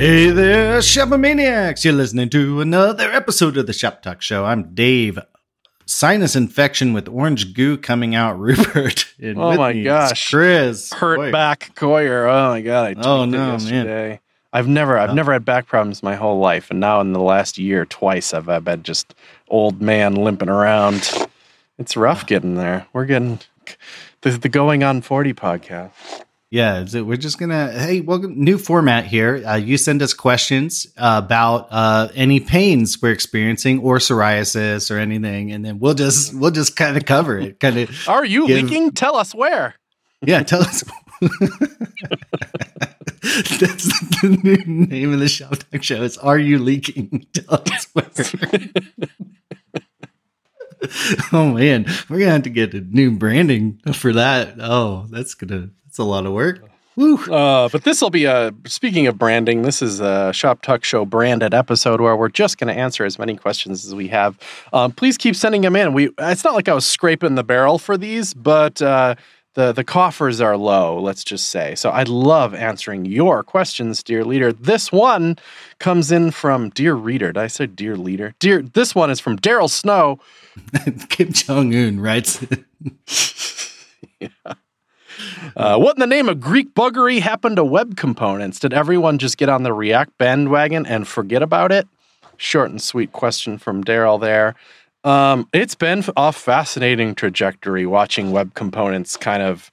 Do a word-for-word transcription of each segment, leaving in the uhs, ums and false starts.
Hey there, Shopomaniacs! You're listening to another episode of the Shop Talk Show. I'm Dave. Sinus infection with orange goo coming out, Rupert. And oh with my me gosh, Chris. hurt Boy. back Coyer. Oh my god, I tweaked Oh, it no, yesterday. man. I've never, I've Oh. never had back problems my whole life, and now in the last year, twice I've, I've had just old man limping around. It's rough Oh. getting there. We're getting the, the Going on forty podcast. Yeah, so we're just gonna, hey, welcome, new format here. Uh, you send us questions uh, about uh, any pains we're experiencing or psoriasis or anything, and then we'll just, we'll just kind of cover it. Kind of. Are you give- leaking? Tell us where. Yeah, tell us. That's the new name of the Shop Talk Show. It's Are You Leaking? Tell us where. Oh man, we're gonna have to get a new branding for that. Oh, that's gonna that's a lot of work. Woo. Uh, but this will be a, speaking of branding, this is a Shop Talk Show branded episode where we're just going to answer as many questions as we have. Um, please keep sending them in. We, it's not like I was scraping the barrel for these, but uh, the, the coffers are low, let's just say. So I love answering your questions, dear leader. This one comes in from Dear Reader. Did I say Dear Leader? Dear, this one is from Daryl Snow. Kim Jong-un writes. Yeah. Uh, what in the name of Greek buggery happened to web components? Did everyone just get on the React bandwagon and forget about it? Short and sweet question from Daryl there. Um, it's been a fascinating trajectory watching web components kind of,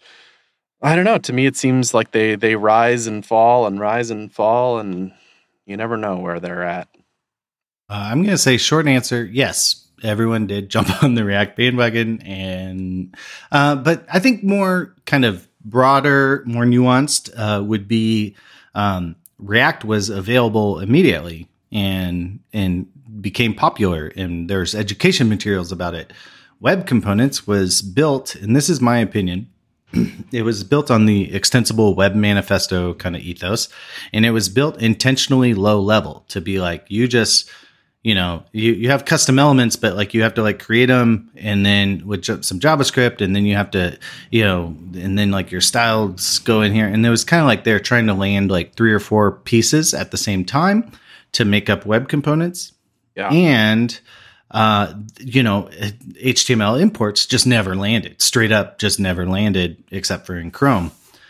I don't know, to me it seems like they, they rise and fall and rise and fall, and you never know where they're at. Uh, I'm gonna say short answer, yes. Everyone did jump on the React bandwagon, and uh, but I think more kind of broader, more nuanced uh, would be um, React was available immediately and and became popular, and there's education materials about it. Web Components was built, and this is my opinion, it was built on the extensible web manifesto kind of ethos, and it was built intentionally low level to be like, you just You know, you, you have custom elements, but like you have to like create them and then with j- some JavaScript, and then you have to, you know, and then like your styles go in here. And it was kind of like they're trying to land like three or four pieces at the same time to make up web components. Yeah. And, uh, you know, H T M L imports just never landed, straight up just never landed except for in Chrome,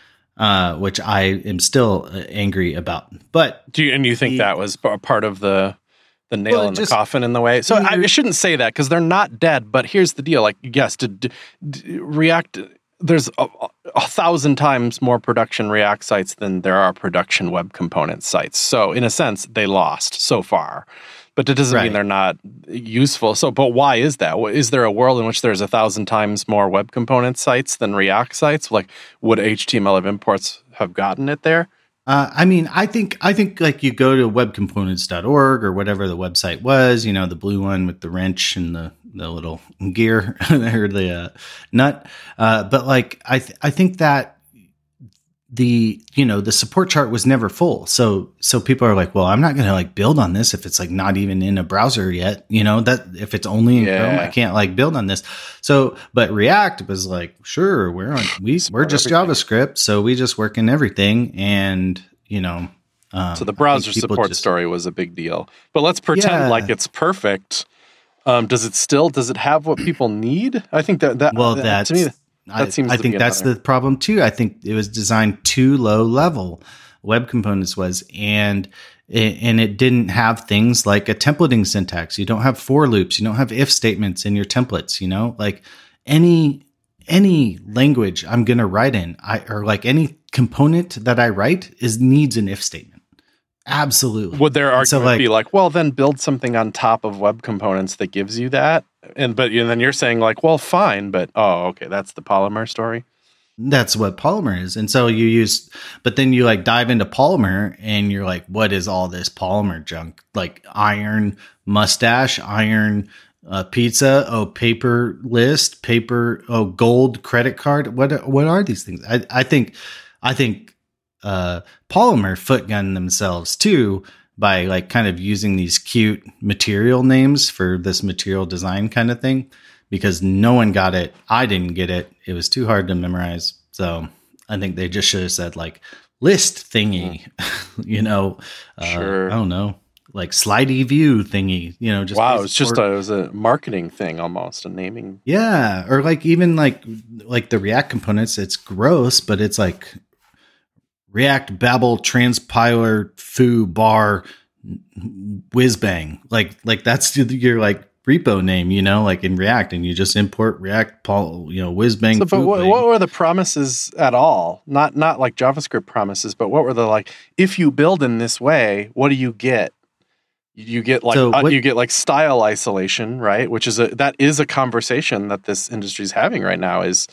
uh, which I am still uh, angry about. But Do you, and you think the, that was p- part of the the nail Well, in just- the coffin in the way? So I, I shouldn't say that because they're not dead, but here's the deal. Like, yes, to, d- d- React, there's a, a thousand times more production React sites than there are production web component sites. So in a sense, they lost so far, but it doesn't Right. mean they're not useful. So, but why is that? Is there a world in which there's a thousand times more web component sites than React sites? Like, would H T M L of imports have gotten it there? Uh, I mean, I think I think like you go to web components dot org or whatever the website was, you know, the blue one with the wrench and the, the little gear or the uh, nut. Uh, but like, I th- I think that the, you know, the support chart was never full. So, so people are like, well, I'm not going to like build on this if it's like not even in a browser yet, you know, that if it's only in Yeah. Chrome, I can't like build on this. So, but React was like, sure, we're on, we, we're Support just everything. JavaScript. So we just work in everything. And, you know, um, So the I browser think people support just- story was a big deal. But let's pretend Yeah. like it's perfect. Um, does it still, does it have what people need? I think that, that, Well, that that's, to me, I, that seems I to think be that's another- the problem too. I think it was designed too low level. Web Components was, and it, and it didn't have things like a templating syntax. You don't have for loops. You don't have if statements in your templates. You know, like any any language I'm going to write in, I or like any component that I write is needs an if statement. Absolutely. Would their And argument so, like- be like, well, then build something on top of web components that gives you that? And but and then you're saying like, well, fine, but oh, okay, that's the Polymer story. That's what Polymer is. And so you use, but then you like dive into Polymer and you're like, what is all this Polymer junk? Like iron mustache, iron uh, pizza, oh, paper list, paper, oh, gold credit card. What, what are these things? I, I think, I think uh, Polymer footgun themselves too by like kind of using these cute material names for this material design kind of thing. Because no one got it. I didn't get it. It was too hard to memorize. So I think they just should have said like list thingy, you know, uh, Sure. I don't know, like slidey view thingy, you know, just Wow, basic- it's just or- a, it was a marketing thing almost, a naming. yeah, or like even like like the React components, it's gross, but it's like React Babel transpiler foo bar whiz bang, like like that's your like repo name, you know, like in React, and you just import React Paul, you know, whiz bang. So, but what, what were the promises at all? Not not like JavaScript promises, but what were the like? If you build in this way, what do you get? You get like So uh, what- you get like style isolation, right? Which is a that is a conversation that this industry is having right now. Is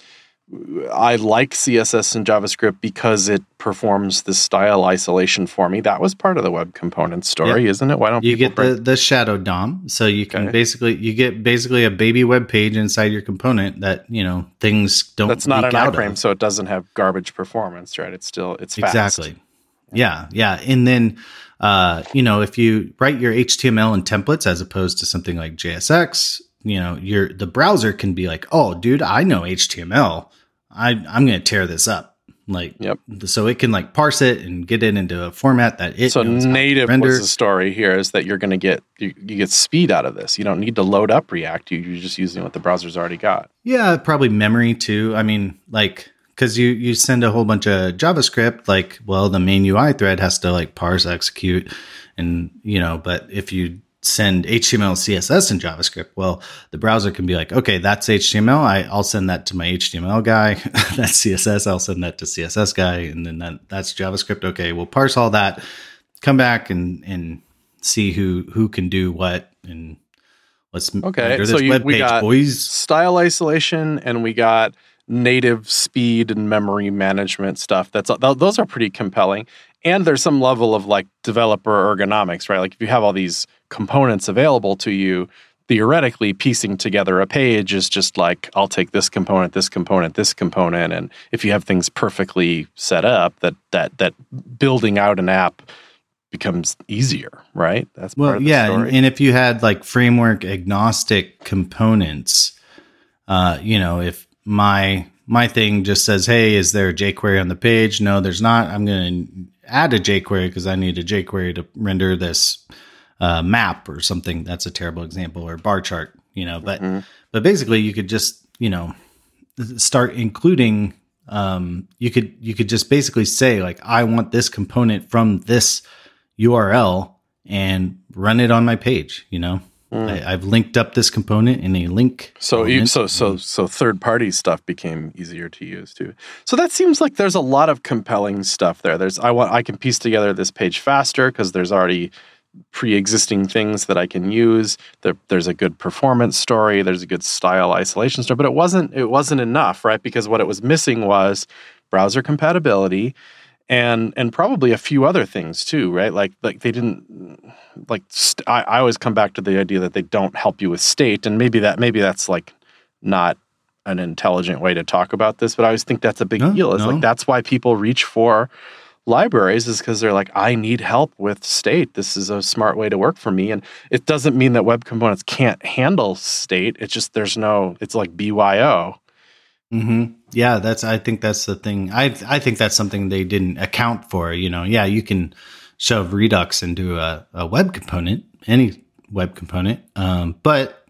I like C S S and JavaScript because it performs the style isolation for me. That was part of the web component story, Yeah. isn't it? Why don't You people get bring- the, the shadow D O M, so you can Okay. basically you get basically a baby web page inside your component that, you know, things don't. That's not leak an out iframe, of. so it doesn't have garbage performance, right? It's still it's fast. Exactly. Yeah, yeah, and then uh, you know, if you write your H T M L in templates as opposed to something like J S X, you know, your the browser can be like, oh, dude, I know H T M L. I I'm going to tear this up. Like, Yep. so it can like parse it and get it into a format that it So knows how to native render. was the story here is that you're going to get you, you get speed out of this. You don't need to load up React. You, you're just using what the browser's already got. Yeah, probably memory too. I mean, like, because you you send a whole bunch of JavaScript, like, well, the main U I thread has to like parse, execute, and you know. But if you send H T M L, C S S, and JavaScript, well, the browser can be like, okay, that's H T M L. I, I'll send that to my H T M L guy. That's C S S. I'll send that to C S S guy, and then that, that's JavaScript. Okay, we'll parse all that, come back and and see who who can do what, and let's Okay, render so this you, web we page, got boys. style isolation and we got native speed and memory management stuff. That's th- those are pretty compelling. And there's some level of like developer ergonomics, right? Like if you have all these components available to you, theoretically piecing together a page is just like, I'll take this component, this component, this component. And if you have things perfectly set up, that that that building out an app becomes easier, right? That's part Well, of the yeah, story. and, and if you had like framework agnostic components, uh, you know, if my my thing just says, "Hey, is there a jQuery on the page?" No, there's not. I'm going to add a jQuery because I need a jQuery to render this uh, map or something. That's a terrible example, or bar chart, you know. But Mhm. but basically, you could just, you know, start including. Um, you could you could just basically say like, I want this component from this U R L and run it on my page. You know, Mm. I, I've linked up this component in a link. So you, element. so so so third party stuff became easier to use too. So that seems like there's a lot of compelling stuff there. There's I want I can piece together this page faster because there's already pre-existing things that I can use. There, there's a good performance story. There's a good style isolation story. But it wasn't it wasn't enough, right? Because what it was missing was browser compatibility. And and probably a few other things too, right? Like like they didn't like. St- I, I always come back to the idea that they don't help you with state, and maybe that maybe that's like not an intelligent way to talk about this. But I always think that's a big No, deal. It's no. like that's why people reach for libraries is because they're like, I need help with state. This is a smart way to work for me, and it doesn't mean that web components can't handle state. It's just there's no. It's like B Y O. Mm-hmm. Yeah, that's. I think that's the thing. I I think that's something they didn't account for. You know, yeah, you can shove Redux into a, a web component, any web component, um, but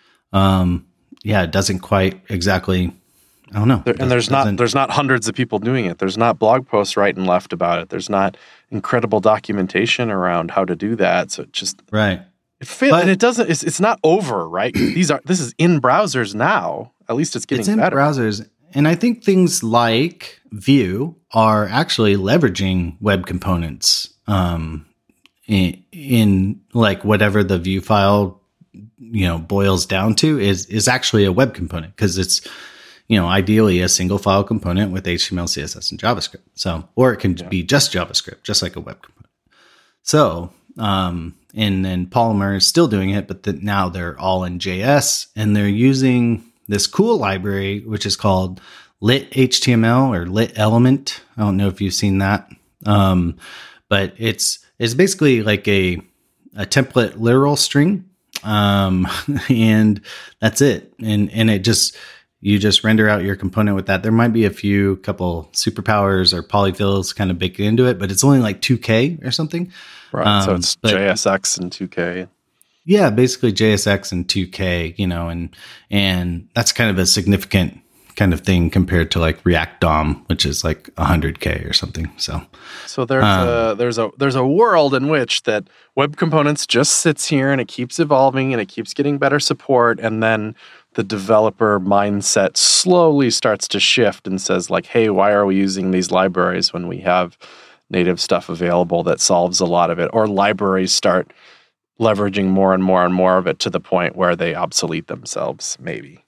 um, yeah, it doesn't quite exactly. I don't know. There, and there's not Doesn't- there's not hundreds of people doing it. There's not blog posts right and left about it. There's not incredible documentation around how to do that. So it just right. it fails, But- and it doesn't. It's, it's not over, right? These are this is in browsers now. At least it's getting It's in better. browsers, and I think things like Vue are actually leveraging web components um, in, in like whatever the Vue file, you know, boils down to is is actually a web component because it's, you know, ideally a single file component with H T M L, C S S, and JavaScript. So, or it can Yeah. be just JavaScript, just like a web component. So, um, and then Polymer is still doing it, but the, now they're all in J S, and they're using this cool library, which is called Lit H T M L or Lit Element. I don't know if you've seen that, um, but it's it's basically like a a template literal string, um, and that's it. And and it just You just render out your component with that. There might be a few couple superpowers or polyfills kind of baked into it, but it's only like two K or something. Right. Um, so it's but, J S X and two K. Yeah, basically J S X and two K, you know, and and that's kind of a significant kind of thing compared to like React D O M, which is like one hundred K or something. So So there's um, a there's a there's a world in which that Web Components just sits here and it keeps evolving and it keeps getting better support, and then the developer mindset slowly starts to shift and says like, hey, why are we using these libraries when we have native stuff available that solves a lot of it? Or libraries start leveraging more and more and more of it to the point where they obsolete themselves, maybe.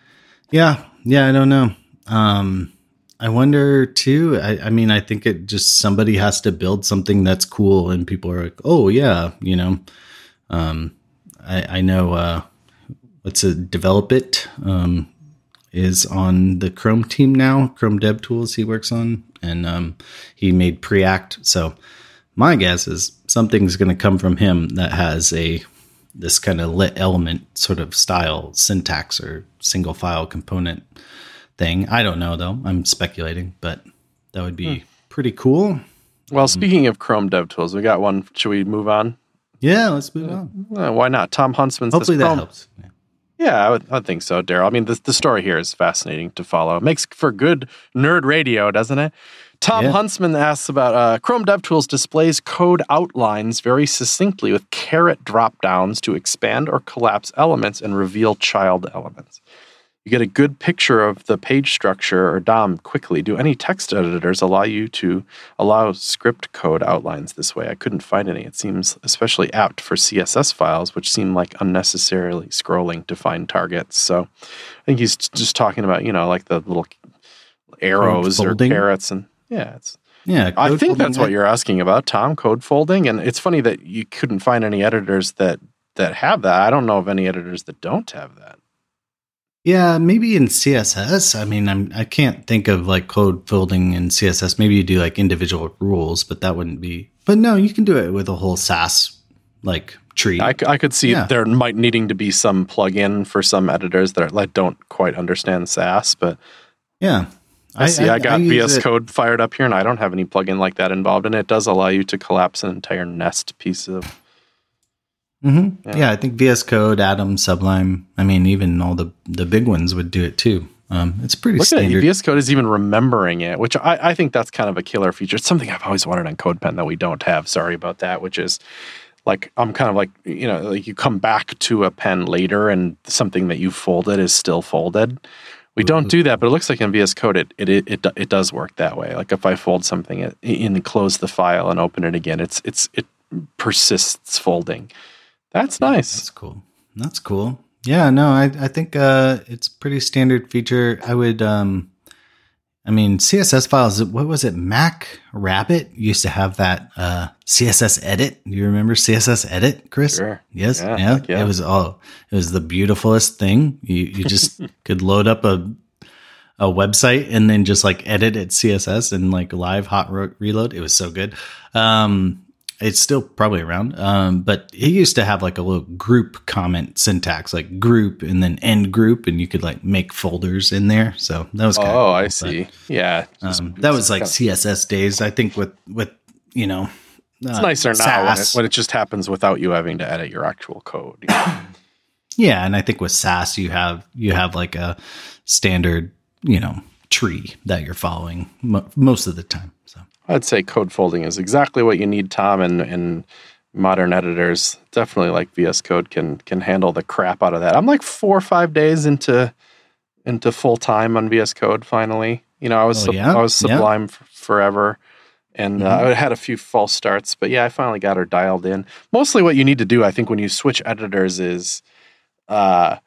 Yeah. Yeah. I don't know. Um, I wonder too. I, I mean, I think it just, somebody has to build something that's cool and people are like, oh yeah, you know, um, I, I know, uh, Let's uh, develop it. Um, is on the Chrome team now. Chrome Dev Tools he works on, and um, he made Preact. So my guess is something's going to come from him that has a this kind of lit element sort of style syntax or single file component thing. I don't know though. I'm speculating, but that would be hmm. pretty cool. Well, speaking um, of Chrome Dev Tools, we got one. Should we move on? Yeah, let's move on. Uh, why not? Tom Huntsman. Hopefully that helps. Yeah. Yeah, I would, I think so, Daryl. I mean, the, the story here is fascinating to follow. It makes for good nerd radio, doesn't it? Tom yeah. Huntsman asks about uh, Chrome DevTools displays code outlines very succinctly with caret drop-downs to expand or collapse elements and reveal child elements. You get a good picture of the page structure or D O M quickly. Do any text editors allow you to allow script code outlines this way? I couldn't find any. It seems especially apt for C S S files, which seem like unnecessarily scrolling to find targets. So I think he's just talking about, you know, like the little arrows or carets. And yeah, it's yeah. I think that's what you're asking about, Tom, code folding. And it's funny that you couldn't find any editors that, that have that. I don't know of any editors that don't have that. Yeah, maybe in C S S. I mean, I'm, I can't think of like code folding in C S S. Maybe you do like individual rules, but that wouldn't be. But no, you can do it with a whole Sass like tree. I, I could see yeah. there might needing to be some plugin for some editors that are, like don't quite understand Sass, but yeah, I, I see. I, I got I V S Code fired up here, and I don't have any plugin like that involved, and it does allow you to collapse an entire nest piece of. Mm-hmm. Yeah. yeah, I think V S Code, Atom, Sublime. I mean, even all the, the big ones would do it too. Um, it's pretty Look standard. At it, V S Code is even remembering it, which I, I think that's kind of a killer feature. It's something I've always wanted on CodePen that we don't have. Sorry about that. Which is like I'm kind of like you know like you come back to a pen later and something that you folded is still folded. We don't do that, but it looks like in V S Code it it it, it, it does work that way. Like if I fold something in and close the file and open it again, it's it's it persists folding. That's nice. That's cool. That's cool. Yeah, no, I I think uh, it's a pretty standard feature. I would, um, I mean, C S S files. What was it? Mac Rabbit used to have that uh, C S S edit. Do you remember C S S edit, Chris? Sure. Yes. Yeah. yeah. yeah. It was all. It was the beautifulest thing. You you just could load up a a website and then just like edit it C S S and like live hot ro- reload. It was so good. Um, It's still probably around, um, but he used to have like a little group comment syntax, like group and then end group, and you could like make folders in there. So that was kind oh, of cool, I see. But, yeah, um, that was like kinda, C S S days. I think with with you know, uh, it's nicer now when it, when it just happens without you having to edit your actual code. You know? Yeah, and I think with Sass you have you have like a standard you know tree that you're following mo- most of the time. So. I'd say code folding is exactly what you need, Tom, and, and modern editors, definitely like V S Code, can can handle the crap out of that. I'm like four or five days into into full time on V S Code. Finally, you know, I was oh, yeah? I was Sublime yeah. f- forever, and mm-hmm. uh, I had a few false starts, but yeah, I finally got her dialed in. Mostly, what you need to do, I think, when you switch editors is. Uh,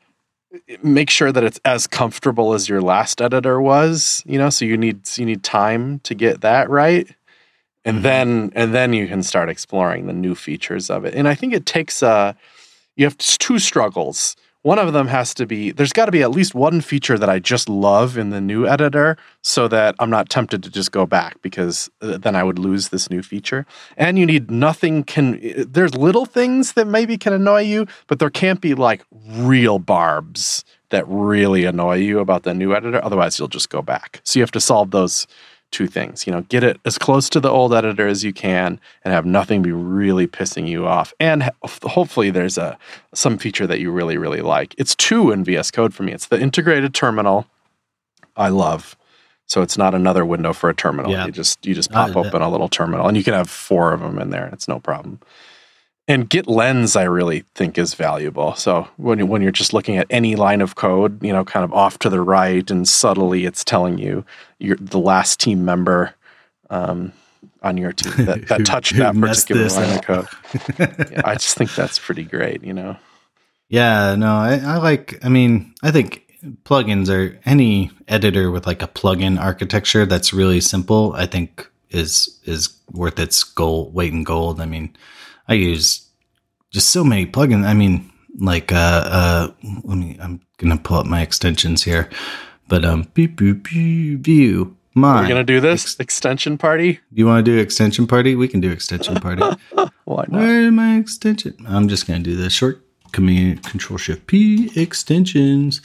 make sure that it's as comfortable as your last editor was, you know, so you need you need time to get that right. And mm-hmm. then and then you can start exploring the new features of it. And I think it takes uh you have two struggles. One of them has to be, there's got to be at least one feature that I just love in the new editor so that I'm not tempted to just go back, because then I would lose this new feature. And you need nothing can, there's little things that maybe can annoy you, but there can't be like real barbs that really annoy you about the new editor. Otherwise, you'll just go back. So you have to solve those two things. You know, get it as close to the old editor as you can and have nothing be really pissing you off. And hopefully there's a some feature that you really, really like. It's two in V S Code for me. It's the integrated terminal I love. So it's not another window for a terminal. Yeah. You just you just pop uh, open a little terminal, and you can have four of them in there. It's no problem. And Git Lens, I really think, is valuable. So when, you, when you're just looking at any line of code, you know, kind of off to the right, and subtly it's telling you you're the last team member um, on your team that, that touched that particular line of code. Yeah, I just think that's pretty great, you know? Yeah, no, I, I like, I mean, I think plugins or any editor with like a plugin architecture that's really simple, I think is is worth its gold, weight in gold. I mean, I use just so many plugins. I mean, like, uh, uh, let me, I'm going to pull up my extensions here, but, um, beep, beep, beep, view my. We're going to do this ex- extension party. You want to do extension party? We can do extension party. Why not? Where my extension? I'm just going to do the short command control shift P extensions.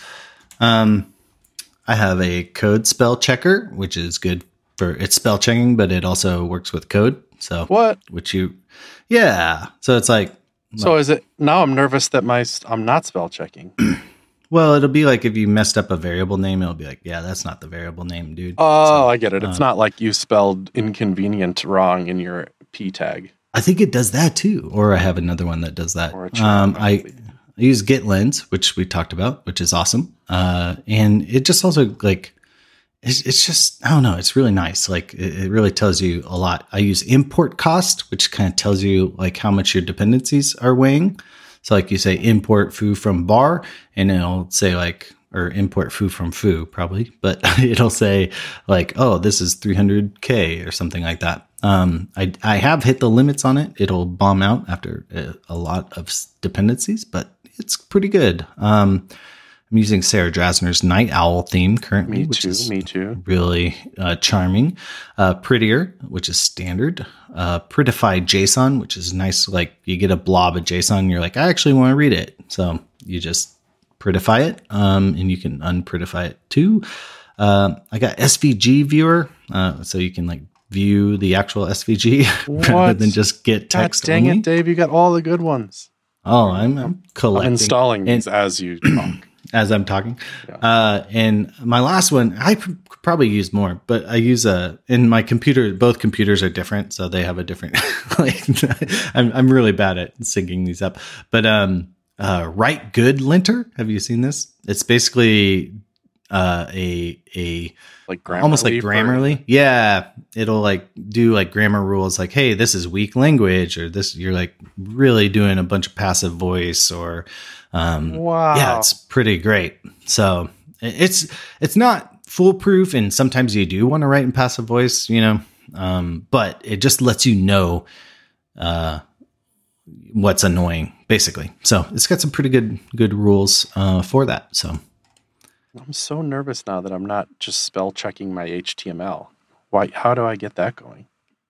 Um, I have a code spell checker, which is good for it's spell checking, but it also works with code. So what? Which you, yeah. So it's like. So is it now? I'm nervous that my I'm not spell checking. Well, it'll be like if you messed up a variable name, it'll be like, yeah, that's not the variable name, dude. Oh, so, I get it. It's uh, not like you spelled inconvenient wrong in your P tag. I think it does that too. Or I have another one that does that. Or a um, I, I use Git Lens, which we talked about, which is awesome. Uh, and it just also like. It's, it's just, I don't know. It's really nice. Like it, it really tells you a lot. I use import cost, which kind of tells you like how much your dependencies are weighing. So like you say import foo from bar, and it'll say like, or import foo from foo probably, but it'll say like, oh, this is three hundred K or something like that. Um, I, I have hit the limits on it. It'll bomb out after a, a lot of dependencies, but it's pretty good. Um, I'm using Sarah Drasner's Night Owl theme currently, me which too, is me too. really uh, charming. Uh, Prettier, which is standard. Uh, Prettified JSON, which is nice. Like you get a blob of JSON, and you're like, I actually want to read it. So you just prettify it, um, and you can unprettify it too. Uh, I got S V G viewer, uh, so you can like view the actual S V G rather than just get text. God dang only. it, Dave! You got all the good ones. Oh, I'm, I'm collecting, I'm installing these and, as you talk. As I'm talking. Yeah. Uh, and my last one, I p- probably use more, but I use a, in my computer, both computers are different. So they have a different, like, I'm, I'm really bad at syncing these up, but, um, uh, Write Good Linter. Have you seen this? It's basically, uh, a, a, like Grammarly almost like Grammarly. Or- yeah. It'll like do like grammar rules like, hey, this is weak language, or this, you're like really doing a bunch of passive voice or, Um, wow. Yeah, it's pretty great. So it's it's not foolproof, and sometimes you do want to write in passive voice, you know, um, but it just lets you know uh, what's annoying, basically. So it's got some pretty good good rules uh, for that. So I'm so nervous now that I'm not just spell checking my H T M L. Why? How do I get that going?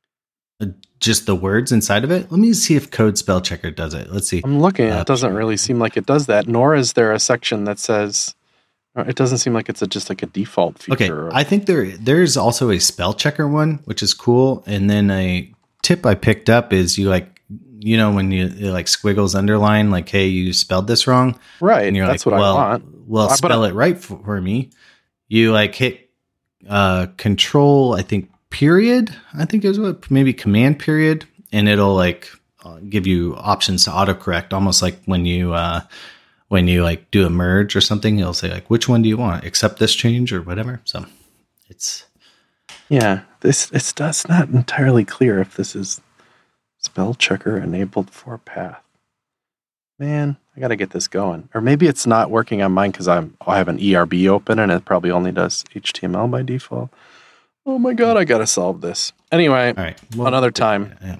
Just the words inside of it. Let me see if Code Spell Checker does it. Let's see. I'm looking. Uh, it doesn't really seem like it does that. Nor is there a section that says. It doesn't seem like it's a, just like a default feature. Okay, I think there there's also a spell checker one, which is cool. And then a tip I picked up is you like, you know, when you it like squiggles underline, like, hey, you spelled this wrong, right? And you're that's like, what well, I want. Well, uh, spell it right for, for me. You like hit uh, control, I think. Period, I think is what maybe command period, and it'll like uh, give you options to autocorrect, almost like when you uh, when you like do a merge or something. It'll say like, which one do you want? Accept this change or whatever. So it's yeah, this it's that's not entirely clear if this is spell checker enabled for path. Man, I got to get this going, or maybe it's not working on mine because I'm I have an E R B open and it probably only does H T M L by default. Oh my God, I got to solve this. Anyway, all right, well, another time. Yeah.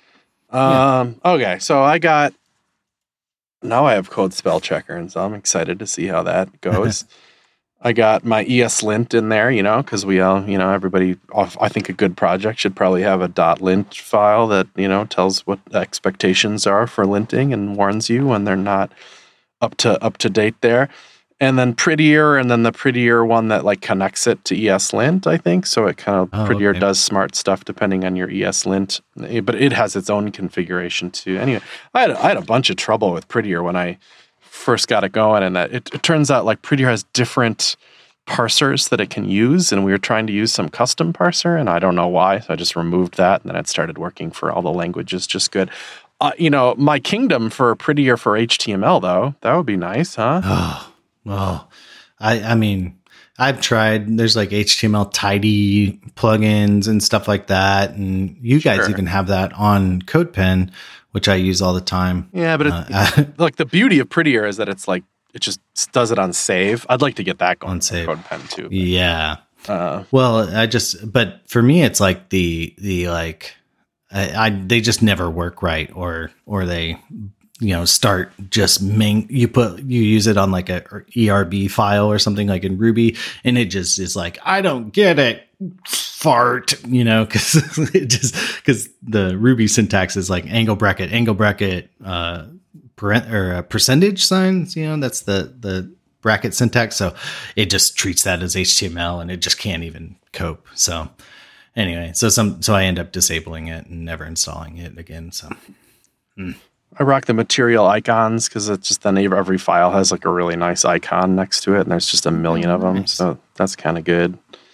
Um, yeah. Okay, so I got, now I have Code Spell Checker, and so I'm excited to see how that goes. I got my ESLint in there, you know, because we all, you know, everybody, I think a good project should probably have a .lint file that, you know, tells what expectations are for linting and warns you when they're not up to up to date there. and then Prettier, and then the Prettier one that like connects it to ESLint, I think. So it kind of Oh, Prettier okay. does smart stuff depending on your ESLint, but it has its own configuration too. Anyway, I had I had a bunch of trouble with Prettier when I first got it going, and that it, it turns out like Prettier has different parsers that it can use, and we were trying to use some custom parser, and I don't know why, so I just removed that, and then it started working for all the languages just good. Uh, you know, my kingdom for Prettier for H T M L though, that would be nice, huh? Oh, well, I, I mean, I've tried, there's like H T M L tidy plugins and stuff like that. And you guys Sure. even have that on CodePen, which I use all the time. Yeah, but it, Uh, like the beauty of Prettier is that it's like it just does it on save. I'd like to get that going On on save. CodePen too. but, yeah. Uh, Well, I just, but for me, it's like the, the like, I, I they just never work right, or, or they, you know, start just main, you put, you use it on like a E R B file or something like in Ruby, and it just is like, I don't get it, fart, you know, cause it just, cause the Ruby syntax is like angle bracket, angle bracket, uh, parent or uh, percentage signs, you know, that's the, the bracket syntax. So it just treats that as H T M L, and it just can't even cope. So anyway, so some, so I end up disabling it and never installing it again. So mm. I rock the material icons because it's just then every file has like a really nice icon next to it, and there's just a million of them, Nice. so that's kind of good.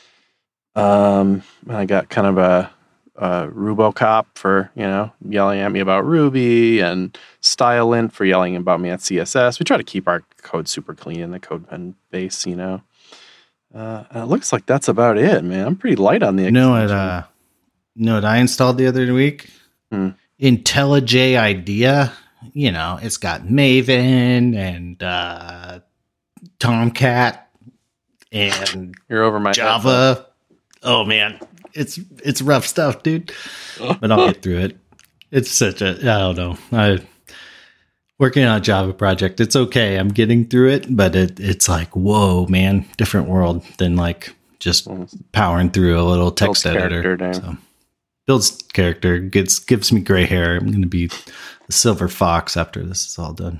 Um, and I got kind of a, a Rubocop for you know yelling at me about Ruby, and StyleLint for yelling about me at C S S. We try to keep our code super clean in the CodePen base, you know. Uh, and it looks like that's about it, man. I'm pretty light on the You know what, extension. uh, you know what I installed the other week? Hmm. IntelliJ IDEA. You know, it's got Maven and uh, Tomcat and You're over my head, Java. Oh man, it's it's rough stuff, dude. But I'll get through it. It's such a I don't know. I working on a Java project. It's okay. I'm getting through it, but it it's like whoa, man, different world than like just powering through a little text Builds editor. character, dude. So builds character, gets gives me gray hair. I'm gonna be the silver fox after this is all done.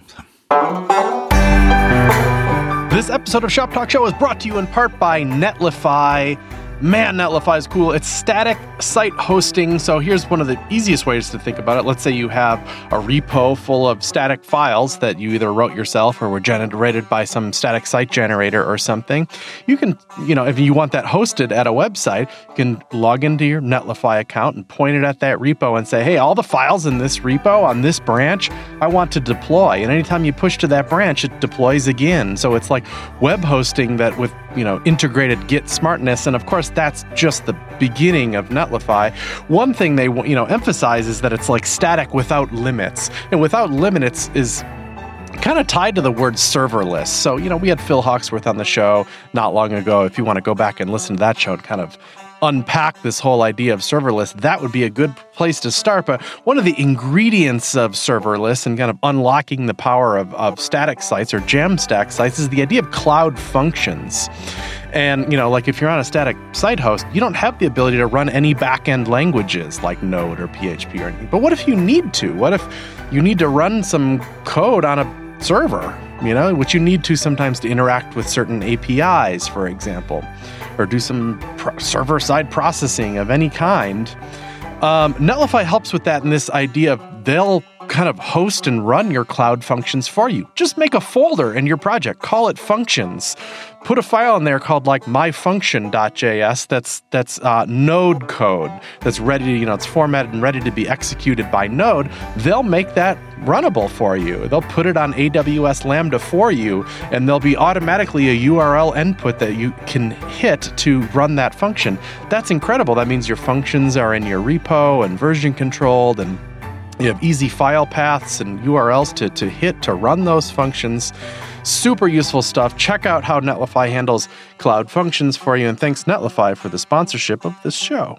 This episode of Shop Talk Show is brought to you in part by Netlify. Man, Netlify is cool. It's static site hosting. So here's one of the easiest ways to think about it. Let's say you have a repo full of static files that you either wrote yourself or were generated by some static site generator or something. You can, you know, if you want that hosted at a website, you can log into your Netlify account and point it at that repo and say, hey, all the files in this repo on this branch, I want to deploy. And anytime you push to that branch, it deploys again. So it's like web hosting that with, you know, integrated Git smartness. And of course, that's just the beginning of Netlify. One thing they, you know, emphasize is that it's like static without limits. And without limits is kind of tied to the word serverless. So, you know, we had Phil Hawksworth on the show not long ago. If you want to go back and listen to that show and kind of unpack this whole idea of serverless, that would be a good place to start. But one of the ingredients of serverless and kind of unlocking the power of, of static sites or Jamstack sites is the idea of cloud functions. And, you know, like if you're on a static site host, you don't have the ability to run any back-end languages like Node or P H P or anything. But what if you need to? What if you need to run some code on a server, you know, which you need to sometimes to interact with certain A P Is, for example, or do some pro- server-side processing of any kind. Um, Netlify helps with that in this idea of they'll kind of host and run your cloud functions for you. Just make a folder in your project, call it functions. Put a file in there called like myfunction.js that's that's uh, Node code that's ready to, you know, it's formatted and ready to be executed by Node. They'll make that runnable for you. They'll put it on A W S Lambda for you, and there'll be automatically a U R L input that you can hit to run that function. That's incredible. That means your functions are in your repo and version controlled, and you have easy file paths and U R Ls to, to hit to run those functions. Super useful stuff. Check out how Netlify handles cloud functions for you. And thanks, Netlify, for the sponsorship of this show.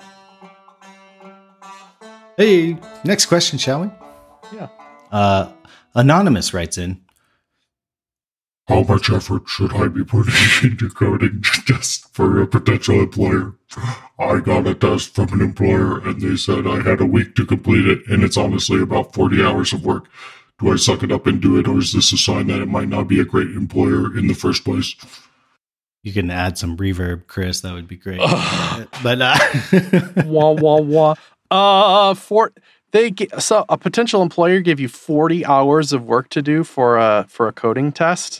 Hey, next question, shall we? Yeah. Uh, Anonymous writes in, How much effort should I be putting into coding just for a potential employer? I got a test from an employer and they said I had a week to complete it, and it's honestly about forty hours of work. Do I suck it up and do it, or is this a sign that it might not be a great employer in the first place? You can add some reverb, Chris. That would be great. But uh, wah wah wah. Uh, for they get, so a potential employer gave you forty hours of work to do for a for a coding test.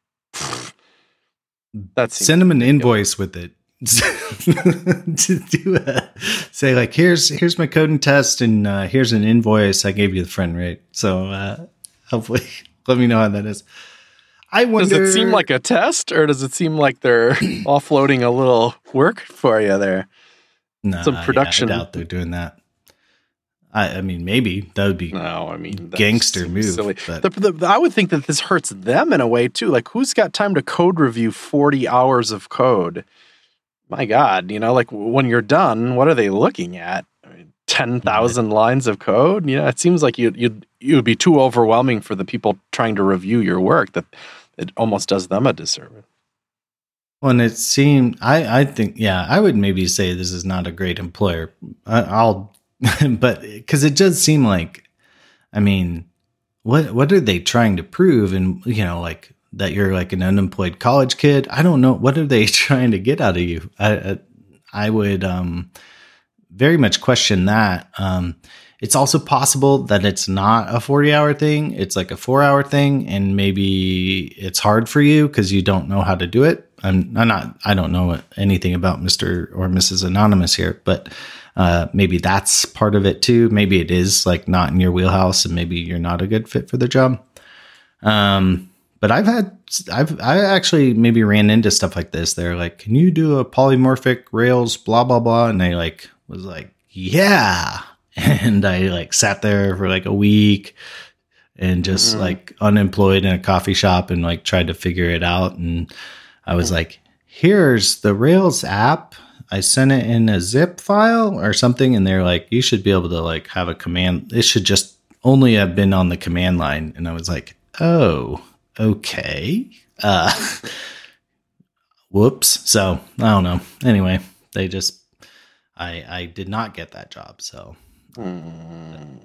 That's send them an invoice with it. To do a, say like here's here's my coding test and uh, here's an invoice. I gave you the friend rate. So uh, hopefully, let me know how that is. I wonder. Does it seem like a test, or does it seem like they're offloading a little work for you there? No, Some production. Yeah, I doubt they're doing that. I, I mean, maybe that would be no. I mean, gangster move. Silly. But. The, the, I would think that this hurts them in a way too. Like, who's got time to code review forty hours of code? My God, you know, like when you're done, what are they looking at? I mean, ten thousand lines of code? You know, it seems like you you'd it would be too overwhelming for the people trying to review your work that it almost does them a disservice. Well, and it seemed, I, I think, yeah, I would maybe say this is not a great employer. I, I'll, but because it does seem like, I mean, what what are they trying to prove? And, you know, like that you're like an unemployed college kid. I don't know. What are they trying to get out of you? I, I, I would um, very much question that. Um, It's also possible that it's not a forty hour thing. It's like a four hour thing. And maybe it's hard for you because you don't know how to do it. I'm, I'm not, I don't know anything about Mister or Missus Anonymous here, but uh, maybe that's part of it too. Maybe it is like not in your wheelhouse and maybe you're not a good fit for the job. Um, but I've had, I've, I actually maybe ran into stuff like this. They're like, can you do a polymorphic Rails, blah, blah, blah. And I like, was like, yeah. And I like sat there for like a week and just mm. like unemployed in a coffee shop and like tried to figure it out. And I was mm. like, here's the Rails app. I sent it in a zip file or something. And they're like, you should be able to like have a command. It should just only have been on the command line. And I was like, oh, okay. Uh, whoops. So I don't know. Anyway, they just, I, I did not get that job. So. Mm.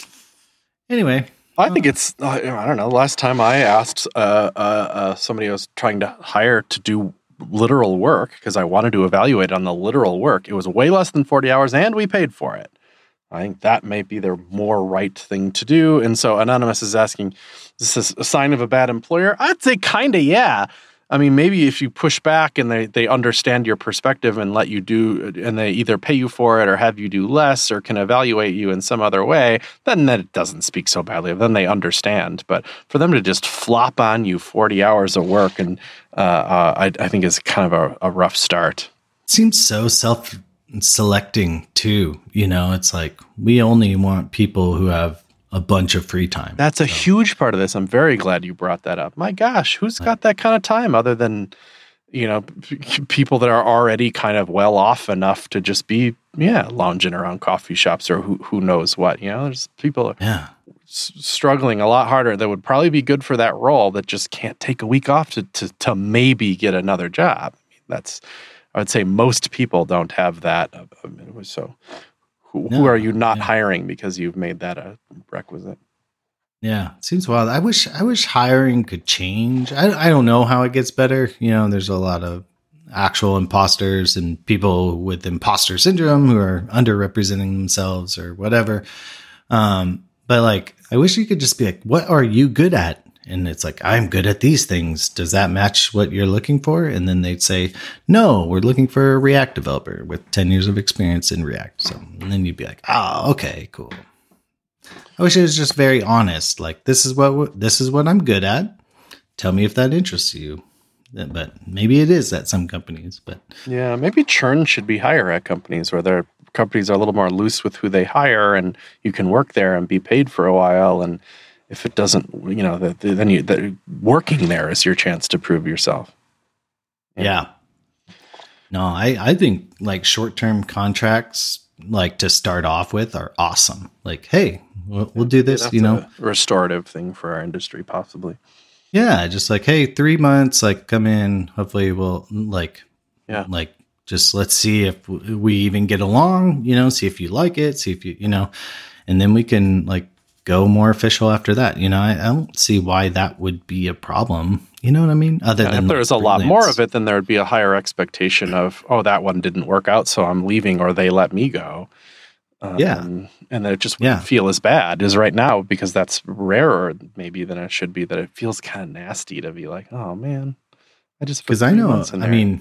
Anyway, I think it's, I don't know. Last time I asked uh, uh, uh, somebody I was trying to hire to do literal work because I wanted to evaluate on the literal work, it was way less than forty hours and we paid for it. I think that may be their more right thing to do. And so Anonymous is asking, is this a sign of a bad employer? I'd say kind of, yeah. I mean, maybe if you push back and they, they understand your perspective and let you do, and they either pay you for it or have you do less or can evaluate you in some other way, then that doesn't speak so badly. Then they understand. But for them to just flop on you forty hours of work, and uh, uh, I, I think is kind of a, a rough start. It seems so self-selecting too. You know, it's like we only want people who have a bunch of free time. That's a so. huge part of this. I'm very glad you brought that up. My gosh, who's got that kind of time other than, you know, p- people that are already kind of well off enough to just be, yeah, lounging around coffee shops or who who knows what, you know, there's people yeah. s- struggling a lot harder that would probably be good for that role that just can't take a week off to, to, to maybe get another job. That's, I would say most people don't have that. So Who, no, who are you not yeah. hiring because you've made that a requisite? Yeah, it seems wild. I wish I wish hiring could change. I I don't know how it gets better. You know, there's a lot of actual imposters and people with imposter syndrome who are underrepresenting themselves or whatever. Um, but like, I wish you could just be like, what are you good at? And it's like, I'm good at these things. Does that match what you're looking for? And then they'd say, no, we're looking for a React developer with ten years of experience in React. So, and then you'd be like, oh, okay, cool. I wish it was just very honest. Like, this is what, this is what I'm good at. Tell me if that interests you. But maybe it is at some companies, but yeah, maybe churn should be higher at companies where their companies are a little more loose with who they hire and you can work there and be paid for a while. And if it doesn't, you know, the, the, then you, the, working there is your chance to prove yourself. Yeah. yeah. No, I, I think like short-term contracts, like to start off with, are awesome. Like, hey, we'll, we'll do this, yeah, you know, a restorative thing for our industry, possibly. Yeah. Just like, hey, three months, like come in, hopefully we'll like, yeah, like just let's see if we even get along, you know, see if you like it, see if you, you know, and then we can like go more official after that. You know, I, I don't see why that would be a problem. You know what I mean? Other Yeah, than if there was a freelance. lot more of it, then there would be a higher expectation of, oh, that one didn't work out, so I'm leaving, or they let me go. Um, Yeah. And then it just wouldn't Yeah. feel as bad as right now, because that's rarer maybe than it should be, that it feels kind of nasty to be like, oh, man, I just put Because I three know, months in I there. mean,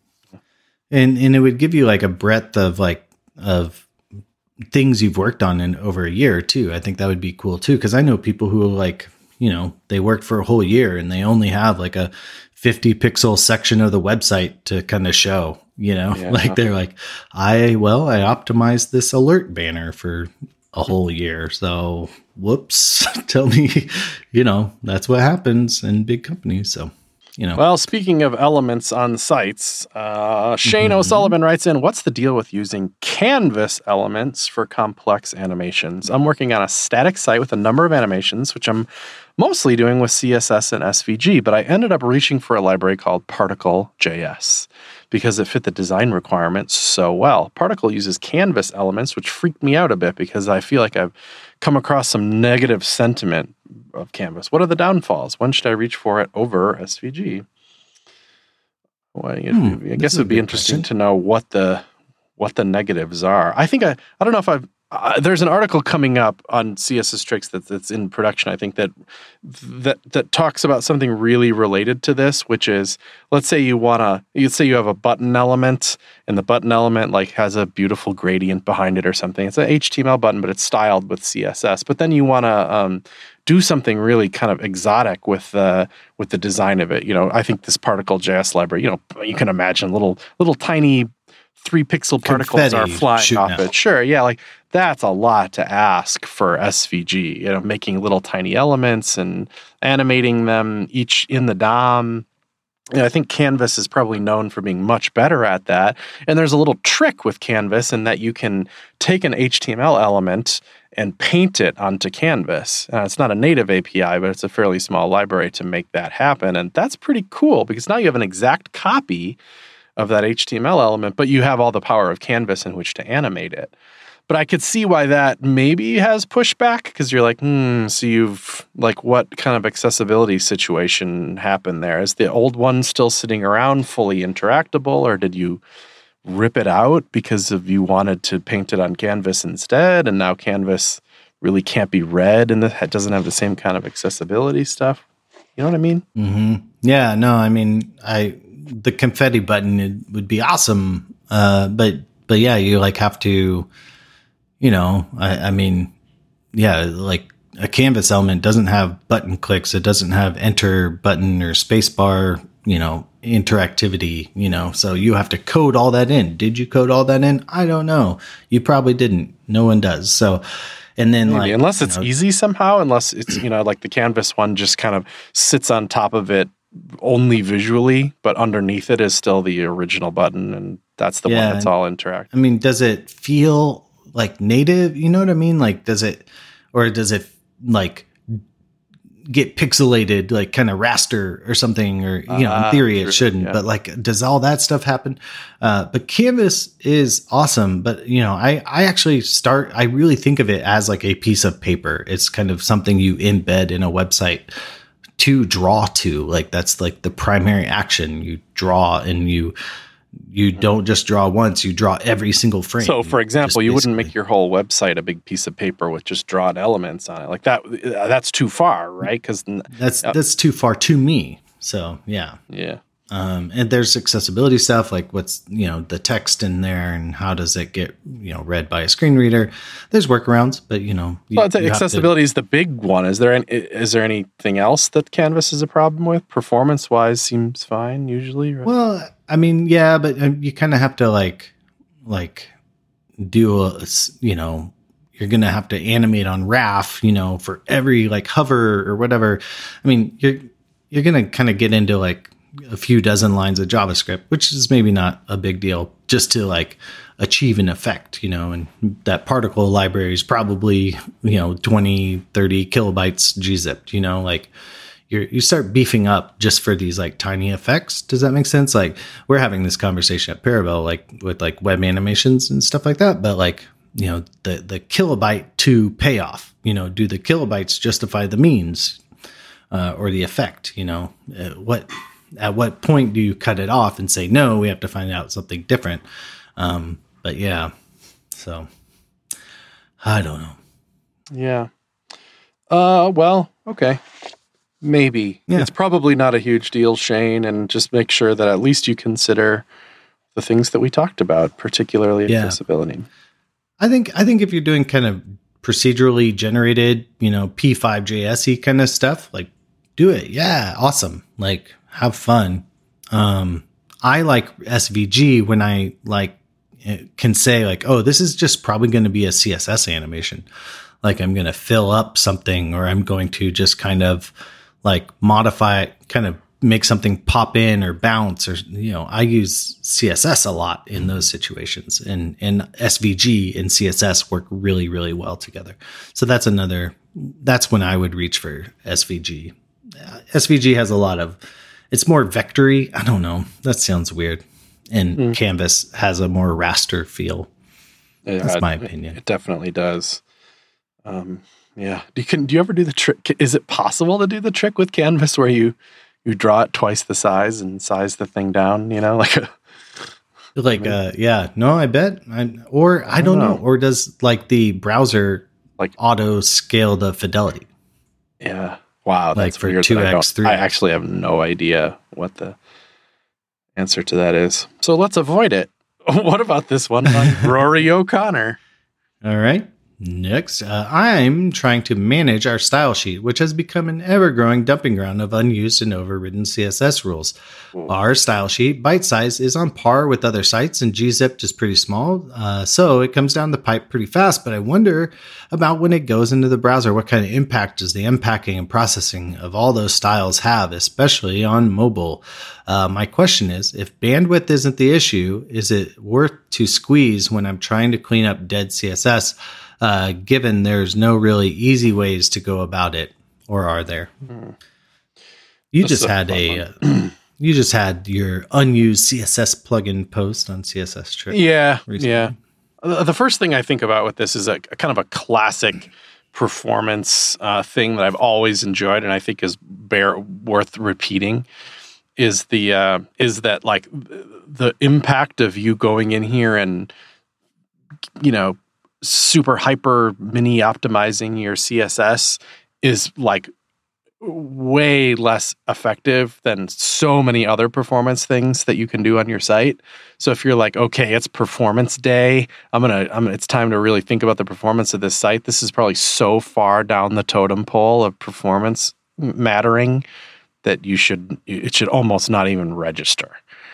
and and it would give you like a breadth of like of things you've worked on in over a year too. I think that would be cool too. Because I know people who like, you know, they worked for a whole year and they only have like a fifty pixel section of the website to kind of show. You know, Yeah. like they're like, I well, I optimized this alert banner for a whole year. So whoops, tell me, you know, that's what happens in big companies. So. You know, Well, speaking of elements on sites, uh, Shane Mhm. O'Sullivan writes in, what's the deal with using canvas elements for complex animations? I'm working on a static site with a number of animations, which I'm mostly doing with C S S and S V G, but I ended up reaching for a library called Particle dot J S because it fit the design requirements so well. Particle uses canvas elements, which freaked me out a bit because I feel like I've come across some negative sentiment of Canvas. What are the downfalls? When should I reach for it over S V G? Well, you- Hmm, I that's guess a it would be good interesting question. to know what the what the negatives are. I think I I don't know if I've uh, there's an article coming up on C S S Tricks that, that's in production. I think that that that talks about something really related to this, which is, let's say you wanna, you say you have a button element, and the button element like has a beautiful gradient behind it or something. It's an H T M L button, but it's styled with C S S. But then you wanna um, do something really kind of exotic with the with the design of it. You know, I think this Particle dot J S library, you know, you can imagine little little tiny three pixel particles are Confetti flying shooting off out. it. Sure, yeah, like that's a lot to ask for S V G. You know, making little tiny elements and animating them each in the D O M. And I think Canvas is probably known for being much better at that. And there's a little trick with Canvas in that you can take an H T M L element and paint it onto Canvas. Uh, it's not a native A P I, but it's a fairly small library to make that happen. And that's pretty cool because now you have an exact copy of that H T M L element, but you have all the power of Canvas in which to animate it. But I could see why that maybe has pushback, because you're like, hmm, so you've, like, what kind of accessibility situation happened there? Is the old one still sitting around fully interactable, or did you rip it out because of you wanted to paint it on Canvas instead, and now Canvas really can't be read and it doesn't have the same kind of accessibility stuff? You know what I mean? hmm Yeah, no, I mean, I the confetti button it would be awesome, uh, but but yeah, you like have to, you know, I, I mean, yeah, like a Canvas element doesn't have button clicks, it doesn't have enter button or space bar, you know, interactivity, you know, so you have to code all that in. Did you code all that in? I don't know. You probably didn't. No one does. So, and then Maybe, like unless you it's know, easy somehow, unless it's, you know, like the Canvas one just kind of sits on top of it only visually, but underneath it is still the original button, and that's the Yeah. one that's all interactive. I mean, does it feel like native? You know what I mean? Like, does it, or does it like get pixelated, like kind of raster or something? Or, you know, Ah, in theory true, it shouldn't, yeah. but like, does all that stuff happen? Uh, but Canvas is awesome. But, you know, I, I actually start, I really think of it as like a piece of paper. It's kind of something you embed in a website to draw to. Like, that's like the primary action. You draw and you, you don't just draw once, you draw every single frame. So, for example, Just you wouldn't basically- make your whole website a big piece of paper with just drawn elements on it. Like that, that's too far, right? Because, That's that's too far to me. So yeah, yeah. um, and there's accessibility stuff like what's you know the text in there and how does it get you know read by a screen reader. There's workarounds, but you know, you, Well, the you have to- accessibility is the big one. Is there any, is there anything else that Canvas is a problem with? Performance wise, seems fine usually, right? Well, I mean, yeah, but uh, you kind of have to like like do a s- you know. You're going to have to animate on R A F, you know, for every like hover or whatever. I mean, you're, you're going to kind of get into like a few dozen lines of JavaScript, which is maybe not a big deal just to like achieve an effect, you know, and that particle library is probably, you know, twenty, thirty kilobytes gzipped, you know, like you're, you start beefing up just for these like tiny effects. Does that make sense? Like we're having this conversation at Paravel, like with like web animations and stuff like that, but like, you know, the, the kilobyte to payoff you know, do the kilobytes justify the means uh, or the effect? You know, uh, what at what point do you cut it off and say, no, we have to find out something different? Um, but yeah, so I don't know. Yeah. Uh, well, okay. Maybe. Yeah. It's probably not a huge deal, Shane, and just make sure that at least you consider the things that we talked about, particularly Yeah. accessibility. I think I think if you're doing kind of procedurally generated, you know, P five J S-y kind of stuff, like do it. Yeah, awesome. Like have fun. Um, I like S V G when I like can say like, oh, this is just probably going to be a C S S animation. Like I'm going to fill up something, or I'm going to just kind of like modify it, kind of make something pop in or bounce, or, you know, I use C S S a lot in those situations, and, and S V G and C S S work really, really well together. So that's another, that's when I would reach for S V G. Uh, S V G has a lot of, it's more vectory. I don't know. That sounds weird. And mm. Canvas has a more raster feel. That's yeah, my it, opinion. It definitely does. Um, yeah. Do you can, do you ever do the trick? Is it possible to do the trick with Canvas where you, you draw it twice the size and size the thing down, you know, like a, like, I mean, uh, yeah, no, I bet. I, or I, I don't, don't know. know. Or does like the browser like auto scale the fidelity? Yeah. Wow. Like That's for two X, three X. I actually have no idea what the answer to that is. So let's avoid it. What about this one by Rory O'Connor? All right. Next, uh, I'm trying to manage our style sheet, which has become an ever-growing dumping ground of unused and overridden C S S rules. Ooh. Our style sheet, bite size, is on par with other sites, and gzipped is pretty small, uh, so it comes down the pipe pretty fast, but I wonder about when it goes into the browser, what kind of impact does the unpacking and processing of all those styles have, especially on mobile? Uh, my question is, if bandwidth isn't the issue, is it worth to squeeze when I'm trying to clean up dead C S S? Uh, given there's no really easy ways to go about it, or are there? Mm. You That's just had a, uh, you just had your unused C S S plugin post on C S S Trip. Yeah, recently. yeah. The first thing I think about with this is a, a kind of a classic performance uh, thing that I've always enjoyed, and I think is bear worth repeating. Is the uh, is that like the impact of you going in here and, you know, super hyper mini optimizing your C S S is like way less effective than so many other performance things that you can do on your site. So if you're like, okay, it's performance day, I'm gonna, I'm it's time to really think about the performance of this site. This is probably so far down the totem pole of performance mattering that you should, it should almost not even register.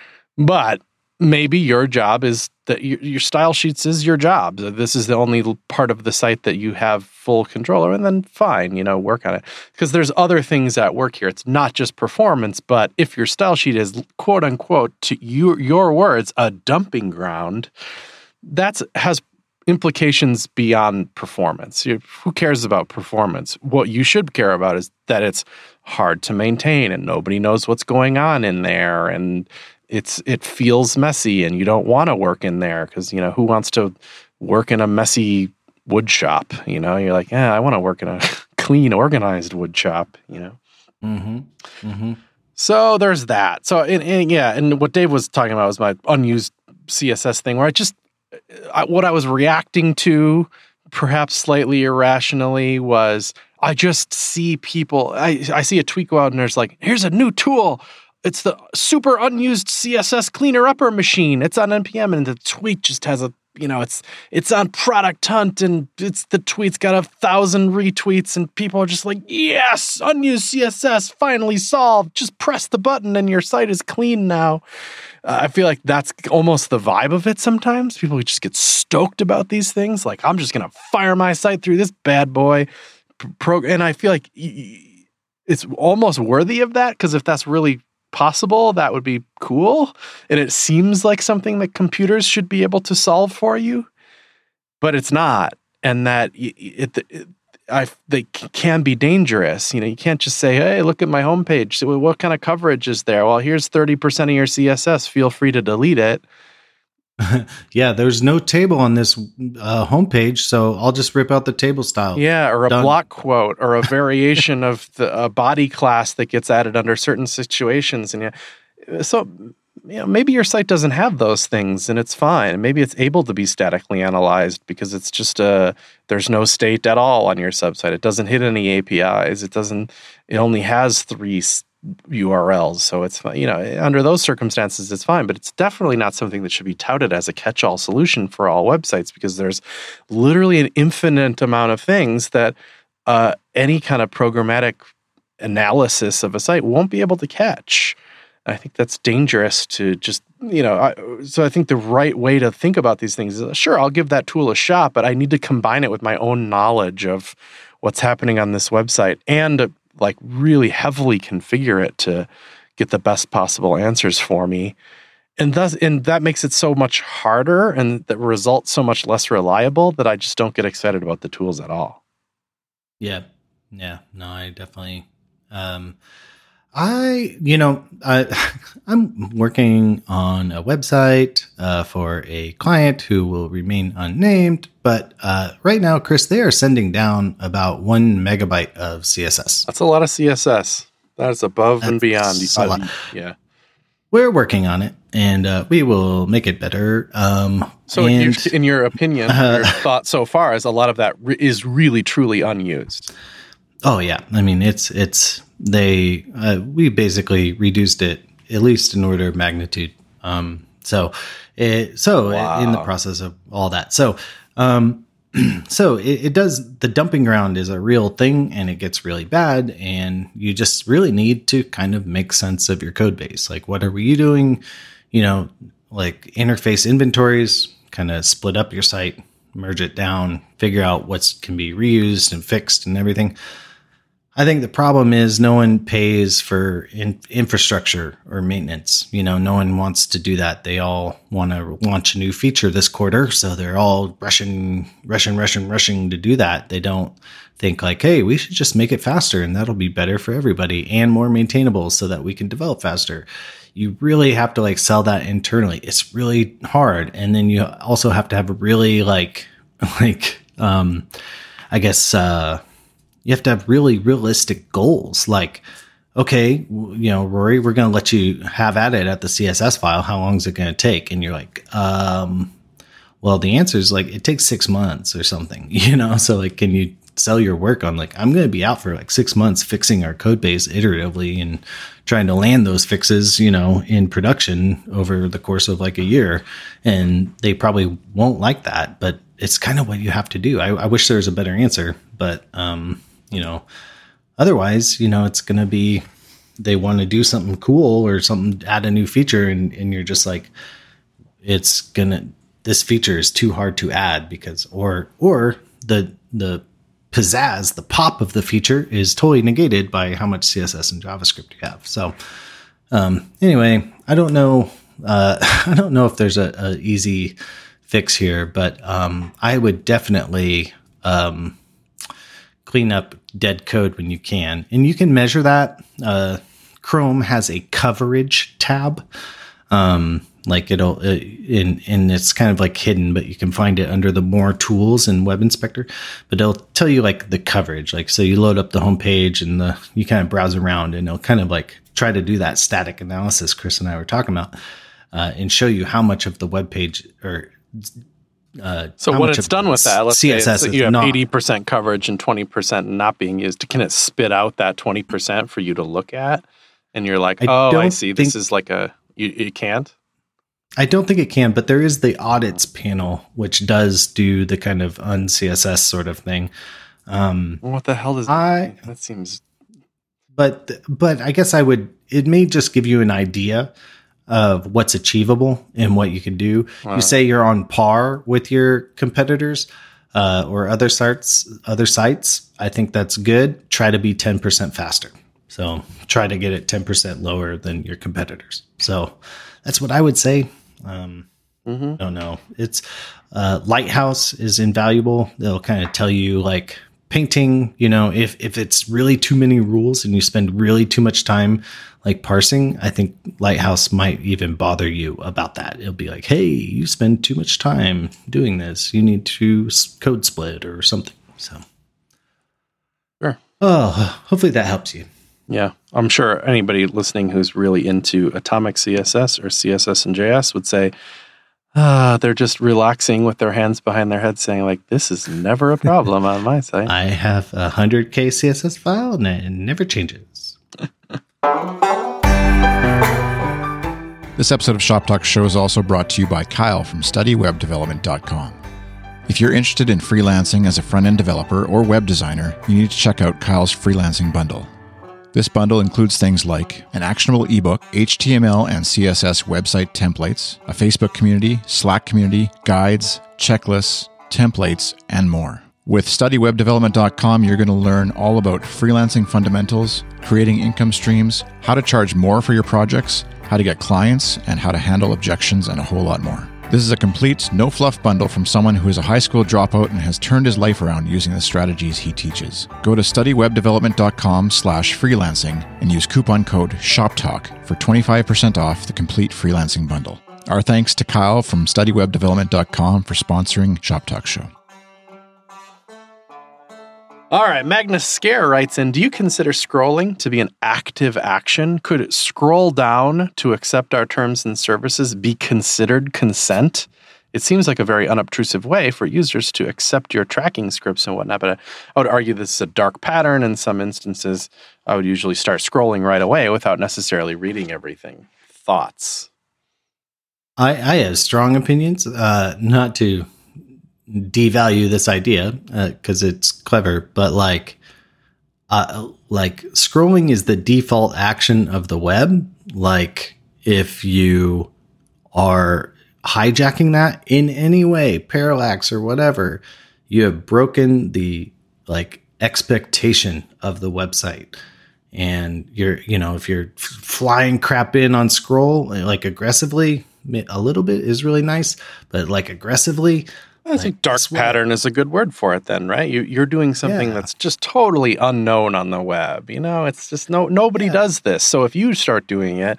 But maybe your job is that your, your style sheets is your job. This is the only part of the site that you have full control over, and then fine, you know, work on it. Because there's other things at work here. It's not just performance, but if your style sheet is quote unquote, to your, your words, a dumping ground, that's has implications beyond performance. You, who cares about performance? What you should care about is that it's hard to maintain and nobody knows what's going on in there, and It's it feels messy, and you don't want to work in there because, you know, who wants to work in a messy wood shop? You know, you're like, yeah, I want to work in a clean, organized wood shop. You know. Mm-hmm. Mm-hmm. So there's that. So and, and yeah, and what Dave was talking about was my unused C S S thing, where I just I, what I was reacting to, perhaps slightly irrationally, was I just see people. I I see a tweet go out, and there's like, here's a new tool. It's the super unused C S S cleaner upper machine. It's on N P M, and the tweet just has a, you know, it's it's on Product Hunt, and it's the tweet's got a thousand retweets, and people are just like, yes, unused C S S finally solved. Just press the button, and your site is clean now. Uh, I feel like that's almost the vibe of it sometimes. People just get stoked about these things. Like, I'm just gonna fire my site through this bad boy program, and I feel like it's almost worthy of that, because if that's really possible, that would be cool, and it seems like something that computers should be able to solve for you, but it's not, and that it, it, it I they can be dangerous. You know, you can't just say, hey, look at my homepage, so what kind of coverage is there? Well, here's thirty percent of your C S S, feel free to delete it. Yeah, there's no table on this uh, homepage, so I'll just rip out the table style. Yeah, or a Done. block quote, or a variation of the a body class that gets added under certain situations, and yeah, so you know maybe your site doesn't have those things, and it's fine. Maybe it's able to be statically analyzed because it's just a there's no state at all on your subsite. It doesn't hit any A P Is. It doesn't. It only has three U R Ls, so it's you know under those circumstances it's fine, but it's definitely not something that should be touted as a catch-all solution for all websites, because there's literally an infinite amount of things that uh, any kind of programmatic analysis of a site won't be able to catch. I think that's dangerous to just you know I, so I think the right way to think about these things is, sure, I'll give that tool a shot, but I need to combine it with my own knowledge of what's happening on this website and like really heavily configure it to get the best possible answers for me. And thus, and that makes it so much harder and the results so much less reliable that I just don't get excited about the tools at all. Yeah. Yeah. No, I definitely, um, I, you know, I, I'm working on a website uh, for a client who will remain unnamed. But uh, right now, Chris, they are sending down about one megabyte of C S S. That's a lot of C S S. That is above That's and beyond. A lot. Uh, yeah. We're working on it, and uh, we will make it better. Um, so, and, in, your, in your opinion, uh, your thought so far is a lot of that re- is really, truly unused. Oh, yeah. I mean, it's, it's, they, uh, we basically reduced it at least in order of magnitude. Um, so, it, so wow. in the process of all that. So, um, so it, it does, the dumping ground is a real thing, and it gets really bad, and you just really need to kind of make sense of your code base. Like, what are we doing? You know, like interface inventories, kind of split up your site, merge it down, figure out what can be reused and fixed and everything. I think the problem is no one pays for in, infrastructure or maintenance. You know, no one wants to do that. They all want to launch a new feature this quarter, so they're all rushing, rushing, rushing, rushing to do that. They don't think like, hey, we should just make it faster, and that'll be better for everybody and more maintainable so that we can develop faster. You really have to like sell that internally. It's really hard. And then you also have to have a really like, like, um, I guess, uh, you have to have really realistic goals. Like, okay, you know, Rory, we're going to let you have at it at the C S S file. How long is it going to take? And you're like, um, well, the answer is like, it takes six months or something, you know? So like, can you sell your work on like, I'm going to be out for like six months fixing our code base iteratively and trying to land those fixes, you know, in production over the course of like a year. And they probably won't like that, but it's kind of what you have to do. I, I wish there was a better answer, but, um, you know, otherwise, you know, it's going to be, they want to do something cool or something, add a new feature. And, and you're just like, it's going to, this feature is too hard to add because, or, or the, the pizzazz, the pop of the feature is totally negated by how much C S S and JavaScript you have. So, um, anyway, I don't know. Uh, I don't know if there's a, a easy fix here, but, um, I would definitely, um, clean up dead code when you can. And you can measure that. Uh, Chrome has a coverage tab. Um, like it'll, uh, in, and it's kind of like hidden, but you can find it under the more tools in Web Inspector, but it'll tell you like the coverage. Like, so you load up the homepage and the, you kind of browse around and it'll kind of like try to do that static analysis Chris and I were talking about, uh, and show you how much of the web page or, Uh, so when it's done with that, let's C S S say you have not, eighty percent coverage and twenty percent not being used. Can it spit out that twenty percent for you to look at? And you're like, I oh, I see. Think, this is like a, you, you can't? I don't think it can, but there is the audits panel, which does do the kind of un-C S S sort of thing. Um, what the hell does I, that seems... But, but I guess I would, it may just give you an idea of what's achievable and what you can do. Wow. You say you're on par with your competitors uh, or other sites, other sites. I think that's good. Try to be ten percent faster. So try to get it ten percent lower than your competitors. So that's what I would say. Um, mm-hmm. I don't know. It's uh, Lighthouse is invaluable. They'll kind of tell you like painting, you know, if, if it's really too many rules and you spend really too much time like parsing, I think Lighthouse might even bother you about that. It'll be like, hey, you spend too much time doing this. You need to code split or something. So, sure. Oh, hopefully that helps you. Yeah, I'm sure anybody listening who's really into Atomic C S S or C S S and J S would say, ah, they're just relaxing with their hands behind their head saying, like, this is never a problem on my site. I have a one hundred K C S S file and it never changes. This episode of Shop Talk Show is also brought to you by Kyle from study web development dot com. If you're interested in freelancing as a front-end developer or web designer, you need to check out Kyle's freelancing bundle. This bundle includes things like an actionable ebook, H T M L and C S S website templates, a Facebook community, Slack community, guides, checklists, templates, and more. With study web development dot com, you're going to learn all about freelancing fundamentals, creating income streams, how to charge more for your projects, how to get clients, and how to handle objections, and a whole lot more. This is a complete, no-fluff bundle from someone who is a high school dropout and has turned his life around using the strategies he teaches. Go to study web development dot com slash freelancing and use coupon code SHOPTALK for twenty-five percent off the complete freelancing bundle. Our thanks to Kyle from study web development dot com for sponsoring Shop Talk Show. All right, Magnus Scare writes in, do you consider scrolling to be an active action? Could it scroll down to accept our terms and services be considered consent? It seems like a very unobtrusive way for users to accept your tracking scripts and whatnot, but I would argue this is a dark pattern. In some instances, I would usually start scrolling right away without necessarily reading everything. Thoughts? I, I have strong opinions, uh, not to devalue this idea because uh, it's clever, but like uh, like scrolling is the default action of the web. Like if you are hijacking that in any way, parallax or whatever, you have broken the like expectation of the website. And you're, you know, if you're flying crap in on scroll like aggressively, a little bit is really nice, but like aggressively, I think like, dark pattern is a good word for it then, right? You, you're doing something yeah. that's just totally unknown on the web. You know, it's just no nobody yeah. does this. So if you start doing it,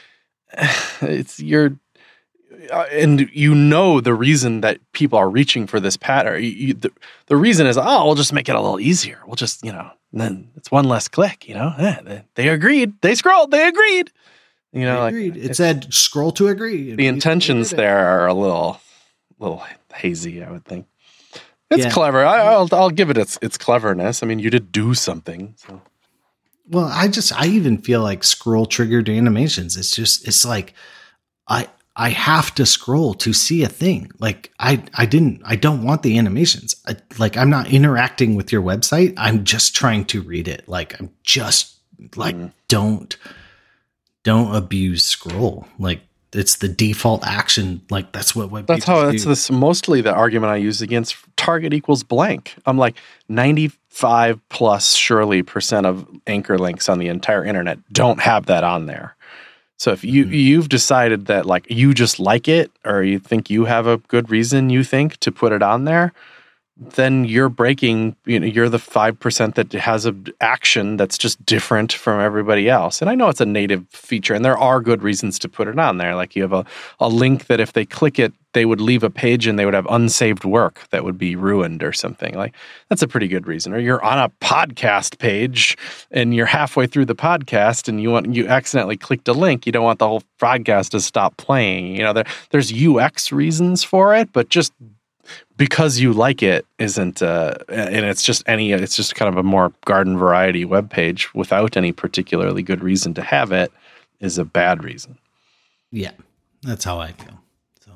it's you're, uh, and you know the reason that people are reaching for this pattern. You, you, the, the reason is, oh, we'll just make it a little easier. We'll just, you know, then it's one less click. You know, eh, they, they agreed. They scrolled. They agreed. You know, like agreed. It said scroll to agree. The intentions there are a little, little. hazy, I would think. It's yeah. clever. I, I'll I'll give it its its cleverness. I mean, you did do something. So. Well, I just I even feel like scroll triggered animations. It's just it's like I I have to scroll to see a thing. Like I I didn't I don't want the animations. I, like I'm not interacting with your website. I'm just trying to read it. Like I'm just like mm. don't don't abuse scroll. Like it's the default action. Like that's what web that's how that's do. This mostly the argument I use against target equals blank. I'm like ninety-five plus surely percent of anchor links on the entire internet don't have that on there. So if you mm-hmm. you've decided that like you just like it or you think you have a good reason you think to put it on there, then you're breaking, you know, you're the five percent that has an action that's just different from everybody else. And I know it's a native feature and there are good reasons to put it on there. Like you have a, a link that if they click it, they would leave a page and they would have unsaved work that would be ruined or something. Like that's a pretty good reason. Or you're on a podcast page and you're halfway through the podcast and you want, you accidentally clicked a link. You don't want the whole podcast to stop playing. You know, there, there's U X reasons for it, but just because you like it isn't, uh, and it's just any, it's just kind of a more garden variety web page without any particularly good reason to have it is a bad reason. Yeah, that's how I feel. So,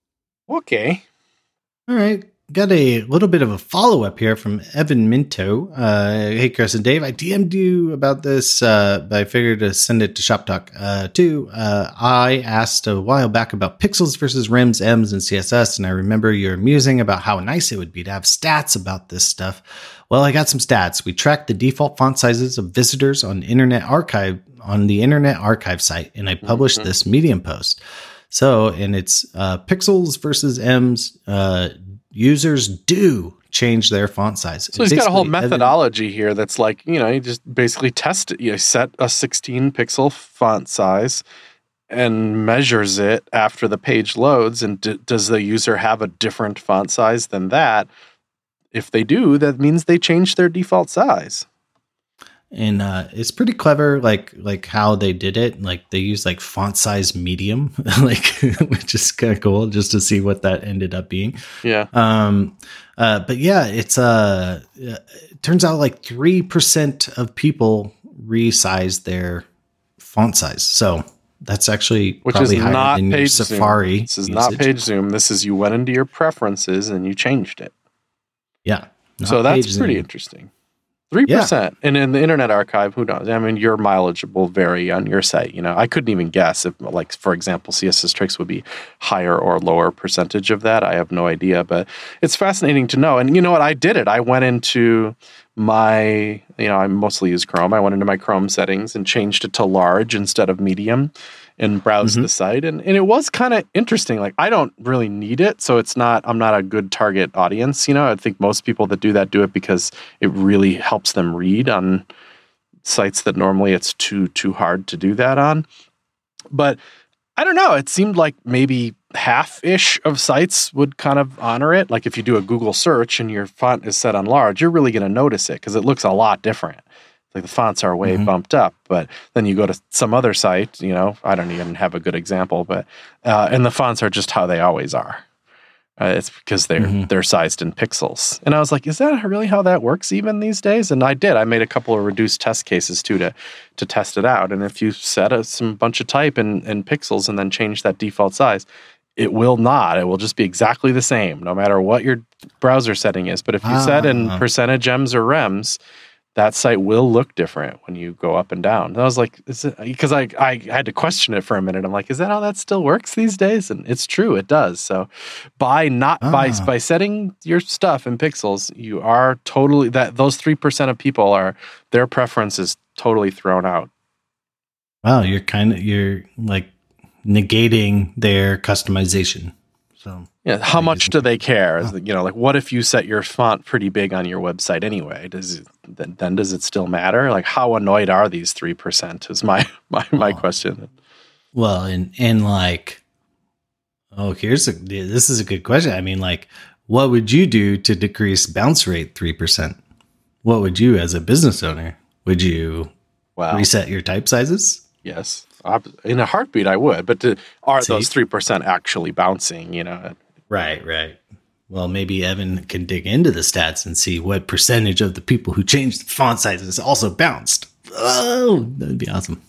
okay. All right. Got a little bit of a follow-up here from Evan Minto. Uh, hey, Chris and Dave, I D M'd you about this, uh, but I figured to send it to Shop Talk uh, too. Uh, I asked a while back about pixels versus rims, M's, and C S S, and I remember you were musing about how nice it would be to have stats about this stuff. Well, I got some stats. We tracked the default font sizes of visitors on Internet Archive on the Internet Archive site, and I published mm-hmm. this Medium post. So, and it's uh, pixels versus M's. Uh, Users do change their font size. So he's got a whole methodology here that's like, you know, you just basically test it. You set a sixteen pixel font size and measures it after the page loads. And d- does the user have a different font size than that? If they do, that means they change their default size. And uh, it's pretty clever, like like how they did it. Like they used like font size medium, like which is kind of cool, just to see what that ended up being. Yeah. Um. Uh. But yeah, it's uh. It turns out like three percent of people resize their font size. So that's actually which probably is higher not than page your Safari. Zoom. This is usage. not page zoom. This is you went into your preferences and you changed it. Yeah. So that's pretty zoom. Interesting. three percent. Yeah. And in the Internet Archive, who knows? I mean, your mileage will vary on your site. You know, I couldn't even guess if, like, for example, C S S Tricks would be higher or lower percentage of that. I have no idea, but it's fascinating to know. And you know what? I did it. I went into my, you know, I mostly use Chrome. I went into my Chrome settings and changed it to large instead of medium and browsed mm-hmm. the site. And, and it was kind of interesting. Like, I don't really need it. So it's not, I'm not a good target audience. You know, I think most people that do that do it because it really helps them read on sites that normally it's too, too hard to do that on. But I don't know. It seemed like maybe half-ish of sites would kind of honor it. Like if you do a Google search and your font is set on large, you're really going to notice it because it looks a lot different. Like the fonts are way mm-hmm. bumped up, but then you go to some other site, you know, I don't even have a good example, but, uh, and the fonts are just how they always are. Uh, it's because they're, mm-hmm. they're sized in pixels. And I was like, is that really how that works even these days? And I did, I made a couple of reduced test cases too, to, to test it out. And if you set a, some bunch of type in, in pixels and then change that default size, it will not. It will just be exactly the same, no matter what your browser setting is. But if you ah. set in percentage ems or rems, that site will look different when you go up and down. And I was like, is it, because I, I had to question it for a minute. I'm like, is that how that still works these days? And it's true, it does. So by not ah. by by setting your stuff in pixels, you are totally that those three percent of people are their preference is totally thrown out. Wow, you're kind of you're like negating their customization. So yeah, how much do they care? Oh. You know, like what if you set your font pretty big on your website anyway? Does it, then, then does it still matter? Like how annoyed are these three percent is my, my, my oh. question. Well, and, and like, oh, here's a, this is a good question. I mean, like, what would you do to decrease bounce rate three percent? What would you, as a business owner, would you wow. reset your type sizes? Yes. In a heartbeat, I would, but to, are See? those three percent actually bouncing, you know? Right, right. Well, maybe Evan can dig into the stats and see what percentage of the people who changed the font sizes also bounced. Oh, that'd be awesome.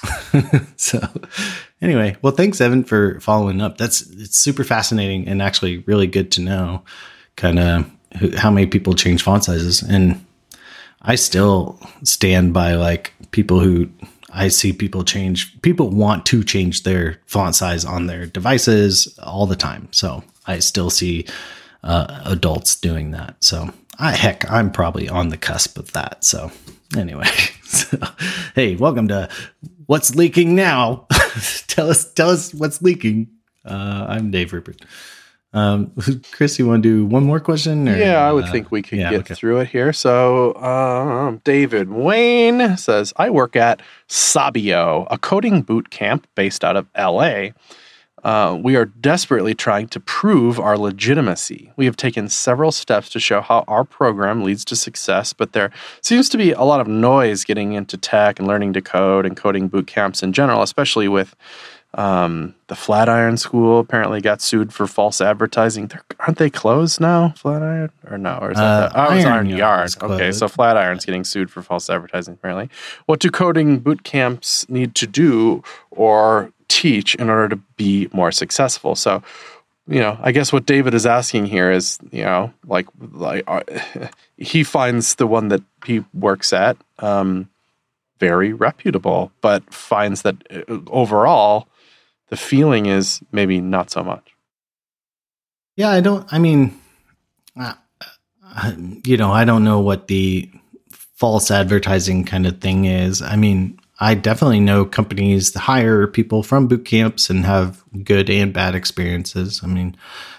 So anyway, well, thanks, Evan, for following up. That's it's super fascinating and actually really good to know kind of how many people change font sizes. And I still stand by like people who I see people change, people want to change their font size on their devices all the time. So I still see uh, adults doing that. So I, heck, I'm probably on the cusp of that. So anyway, so, hey, welcome to What's Leaking Now. tell us, tell us what's leaking. Uh, I'm Dave Rupert. Um, Chris, you want to do one more question? Or, yeah, I would uh, think we could yeah, get okay. through it here. So, um, David Wayne says, I work at Sabio, a coding boot camp based out of L A. Uh, we are desperately trying to prove our legitimacy. We have taken several steps to show how our program leads to success, but there seems to be a lot of noise getting into tech and learning to code and coding boot camps in general, especially with Um, the Flatiron School apparently got sued for false advertising. They're, aren't they closed now, Flatiron? Or no? Or is that uh, the, oh, it's Iron Yard. Okay, so Flatiron's getting sued for false advertising, apparently. What do coding boot camps need to do or teach in order to be more successful? So, you know, I guess what David is asking here is, you know, like, like uh, he finds the one that he works at um, very reputable, but finds that uh, overall, the feeling is maybe not so much. Yeah, I don't, I mean, uh, uh, you know, I don't know what the false advertising kind of thing is. I mean, I definitely know companies that hire people from boot camps and have good and bad experiences. I mean,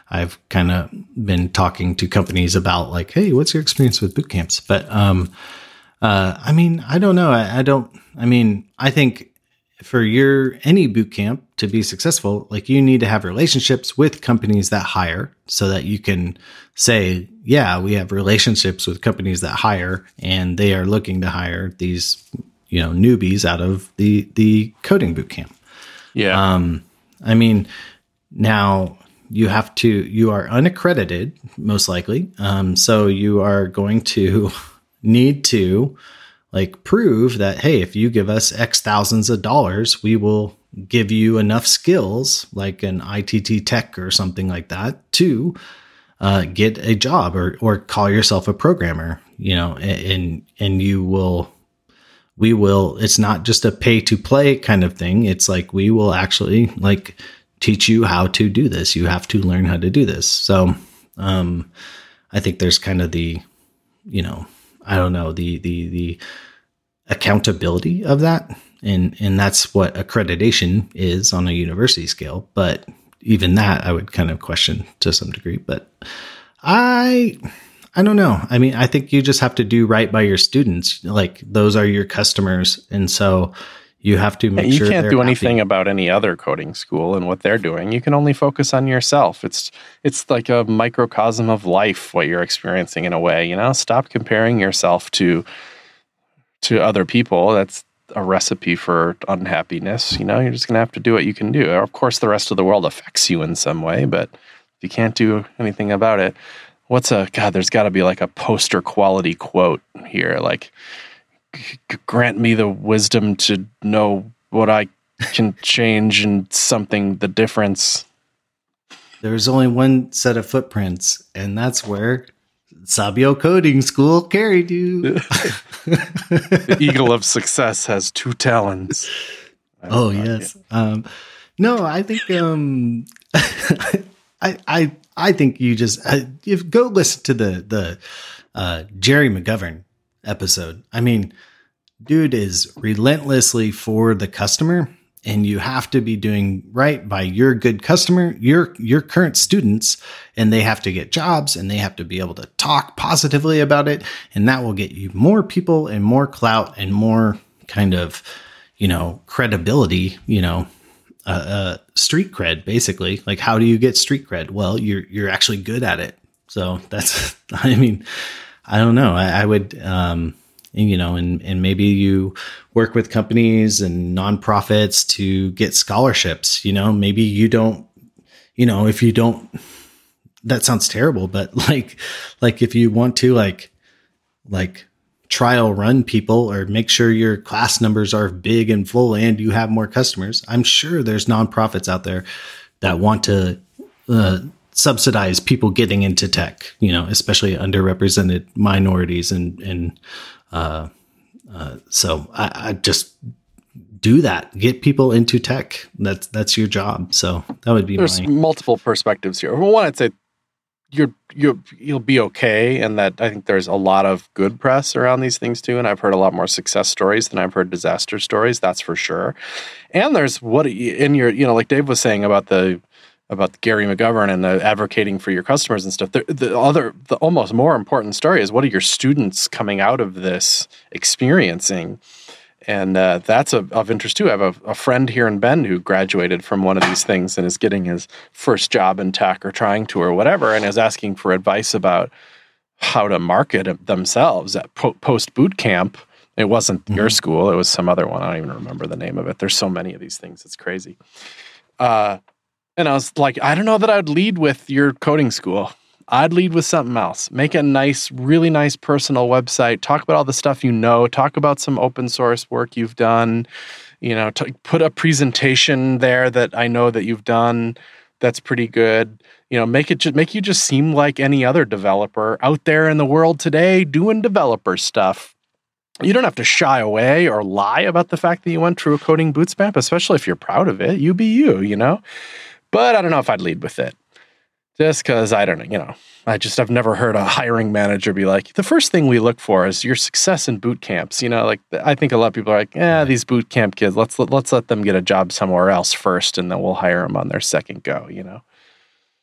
I've kind of been talking to companies about like, hey, what's your experience with boot camps? But um, uh, I mean, I don't know. I, I don't. I mean, I think for your any boot camp to be successful, like you need to have relationships with companies that hire, so that you can say, yeah, we have relationships with companies that hire, and they are looking to hire these, you know, newbies out of the the coding boot camp. Yeah. Um, I mean, now you have to, you are unaccredited, most likely. Um, so you are going to need to like prove that, hey, if you give us X thousands of dollars, we will give you enough skills, like an I T T tech or something like that, to uh, get a job or or call yourself a programmer. You know, and and you will, we will. It's not just a pay to play kind of thing. It's like we will actually like teach you how to do this. You have to learn how to do this. So, um, I think there's kind of the, you know, I don't know, the, the, the accountability of that. And, and that's what accreditation is on a university scale. But even that I would kind of question to some degree, but I, I don't know. I mean, I think you just have to do right by your students. Like those are your customers. And so you have to make you sure can't they're do anything happy. about any other coding school and what they're doing. You can only focus on yourself. It's it's like a microcosm of life, what you're experiencing in a way. You know, stop comparing yourself to to other people. That's a recipe for unhappiness. You know, you're just gonna have to do what you can do. Of course, the rest of the world affects you in some way, but if you can't do anything about it, what's a God? There's got to be like a poster quality quote here, like. Grant me the wisdom to know what I can change and something, the difference. There's only one set of footprints, and that's where Sabio Coding School carried you. The eagle of success has two talons. Oh, yes. Um, no, I think um, I, I I think you just uh, if go listen to the the uh, Jerry McGovern episode. I mean, dude is relentlessly for the customer, and you have to be doing right by your good customer, your your current students, and they have to get jobs, and they have to be able to talk positively about it, and that will get you more people and more clout and more kind of, you know, credibility, you know, uh, uh, street cred, basically. Like, how do you get street cred? Well, you're you're actually good at it. So that's, I mean, I don't know. I, I would, um, you know, and, and maybe you work with companies and nonprofits to get scholarships. You know, maybe you don't, you know, if you don't, that sounds terrible, but like, like if you want to like, like trial run people or make sure your class numbers are big and full and you have more customers, I'm sure there's nonprofits out there that want to, uh, subsidize people getting into tech, you know, especially underrepresented minorities. And, and, uh, uh, so I, I just do that, get people into tech. That's, that's your job. So that would be There's my, multiple perspectives here. Well, one, I'd say you're, you're, you'll be okay. And that I think there's a lot of good press around these things too. And I've heard a lot more success stories than I've heard disaster stories. That's for sure. And there's what in your, you know, like Dave was saying about the, about Gary McGovern and the advocating for your customers and stuff. The, the other, the almost more important story is what are your students coming out of this experiencing? And uh, that's a, of interest too. I have a, a friend here in Bend who graduated from one of these things and is getting his first job in tech or trying to or whatever, and is asking for advice about how to market themselves at po- post boot camp. It wasn't mm-hmm. your school; it was some other one. I don't even remember the name of it. There's so many of these things; it's crazy. Uh, And I was like, I don't know that I'd lead with your coding school. I'd lead with something else. Make a nice, really nice personal website. Talk about all the stuff you know. Talk about some open source work you've done. You know, t- put a presentation there that I know that you've done that's pretty good. You know, make it just make you just seem like any other developer out there in the world today doing developer stuff. You don't have to shy away or lie about the fact that you went through a coding bootcamp, especially if you're proud of it. You be you, you know? But I don't know if I'd lead with it. Just because I don't know, you know, I just, I've never heard a hiring manager be like, the first thing we look for is your success in boot camps. You know, like I think a lot of people are like, yeah, these boot camp kids, let's, let's let them get a job somewhere else first and then we'll hire them on their second go, you know?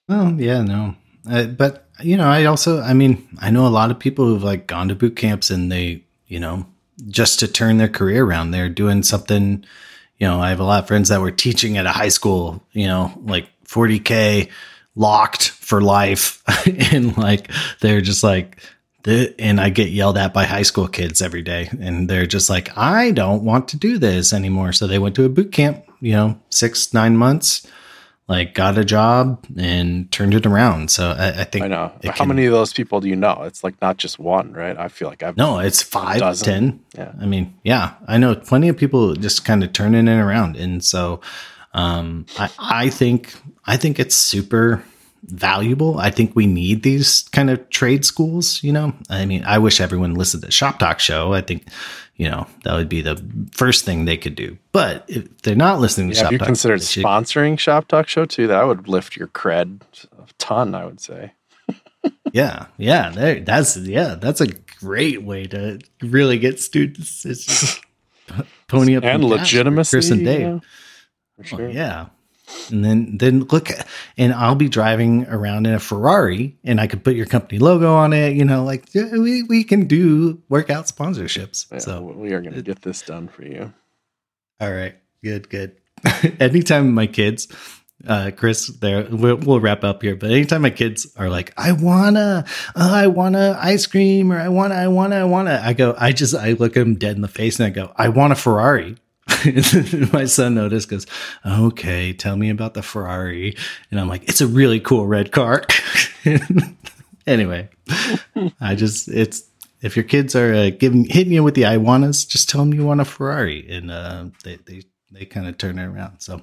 Well, yeah, no. Uh, but, you know, I also, I mean, I know a lot of people who've like gone to boot camps and they, you know, just to turn their career around, they're doing something, you know, I have a lot of friends that were teaching at a high school, you know, like forty K locked for life. And like, they're just like, the, and I get yelled at by high school kids every day. And they're just like, I don't want to do this anymore. So they went to a boot camp, you know, six, nine months. Like got a job and turned it around. So I, I think I know. How can, many of those people do you know? It's like not just one, right? I feel like I've no, it's five, dozen. ten. Yeah. I mean, yeah, I know plenty of people just kind of turning it around. And so um, I, I think, I think it's super valuable. I think we need these kind of trade schools, you know, I mean, I wish everyone listened to the Shop Talk show. I think, you know, that would be the first thing they could do. But if they're not listening to yeah, Shop if you Talk, considered should, sponsoring Shop Talk show too, that would lift your cred a ton, I would say. yeah, yeah, there, that's yeah, that's a great way to really get students. It's just pony up and some cash legitimacy, for Chris and Dave. yeah, for sure. Well, yeah. And then, then look, and I'll be driving around in a Ferrari, and I could put your company logo on it. You know, like we we can do workout sponsorships. Yeah, so we are going to get this done for you. All right, good, good. Anytime my kids, uh, Chris, there, we'll, we'll wrap up here. But anytime my kids are like, I wanna, uh, I wanna ice cream, or I wanna, I wanna, I wanna, I go, I just, I look at them dead in the face, and I go, I want a Ferrari. My son noticed, goes, okay, tell me about the Ferrari. And I'm like, it's a really cool red car. Anyway, I just, it's, if your kids are uh, giving, hitting you with the I wannas, just tell them you want a Ferrari. And uh, they, they, they kind of turn it around. So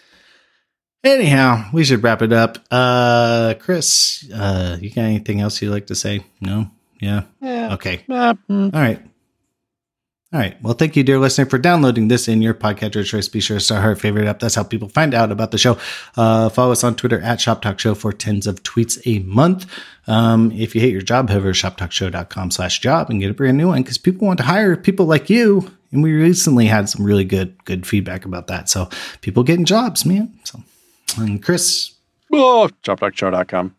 anyhow, we should wrap it up. Uh, Chris, uh, you got anything else you'd like to say? No? Yeah. Yeah. Okay. Uh, mm. All right. All right. Well, thank you, dear listener, for downloading this in your podcatcher of choice. Be sure to start our favorite up. That's how people find out about the show. Uh, follow us on Twitter at Shop Talk Show for tens of tweets a month. Um, if you hate your job, head over to shoptalkshow.com slash job and get a brand new one, because people want to hire people like you. And we recently had some really good, good feedback about that. So people getting jobs, man. So, and Chris. Oh, shop talk show dot com.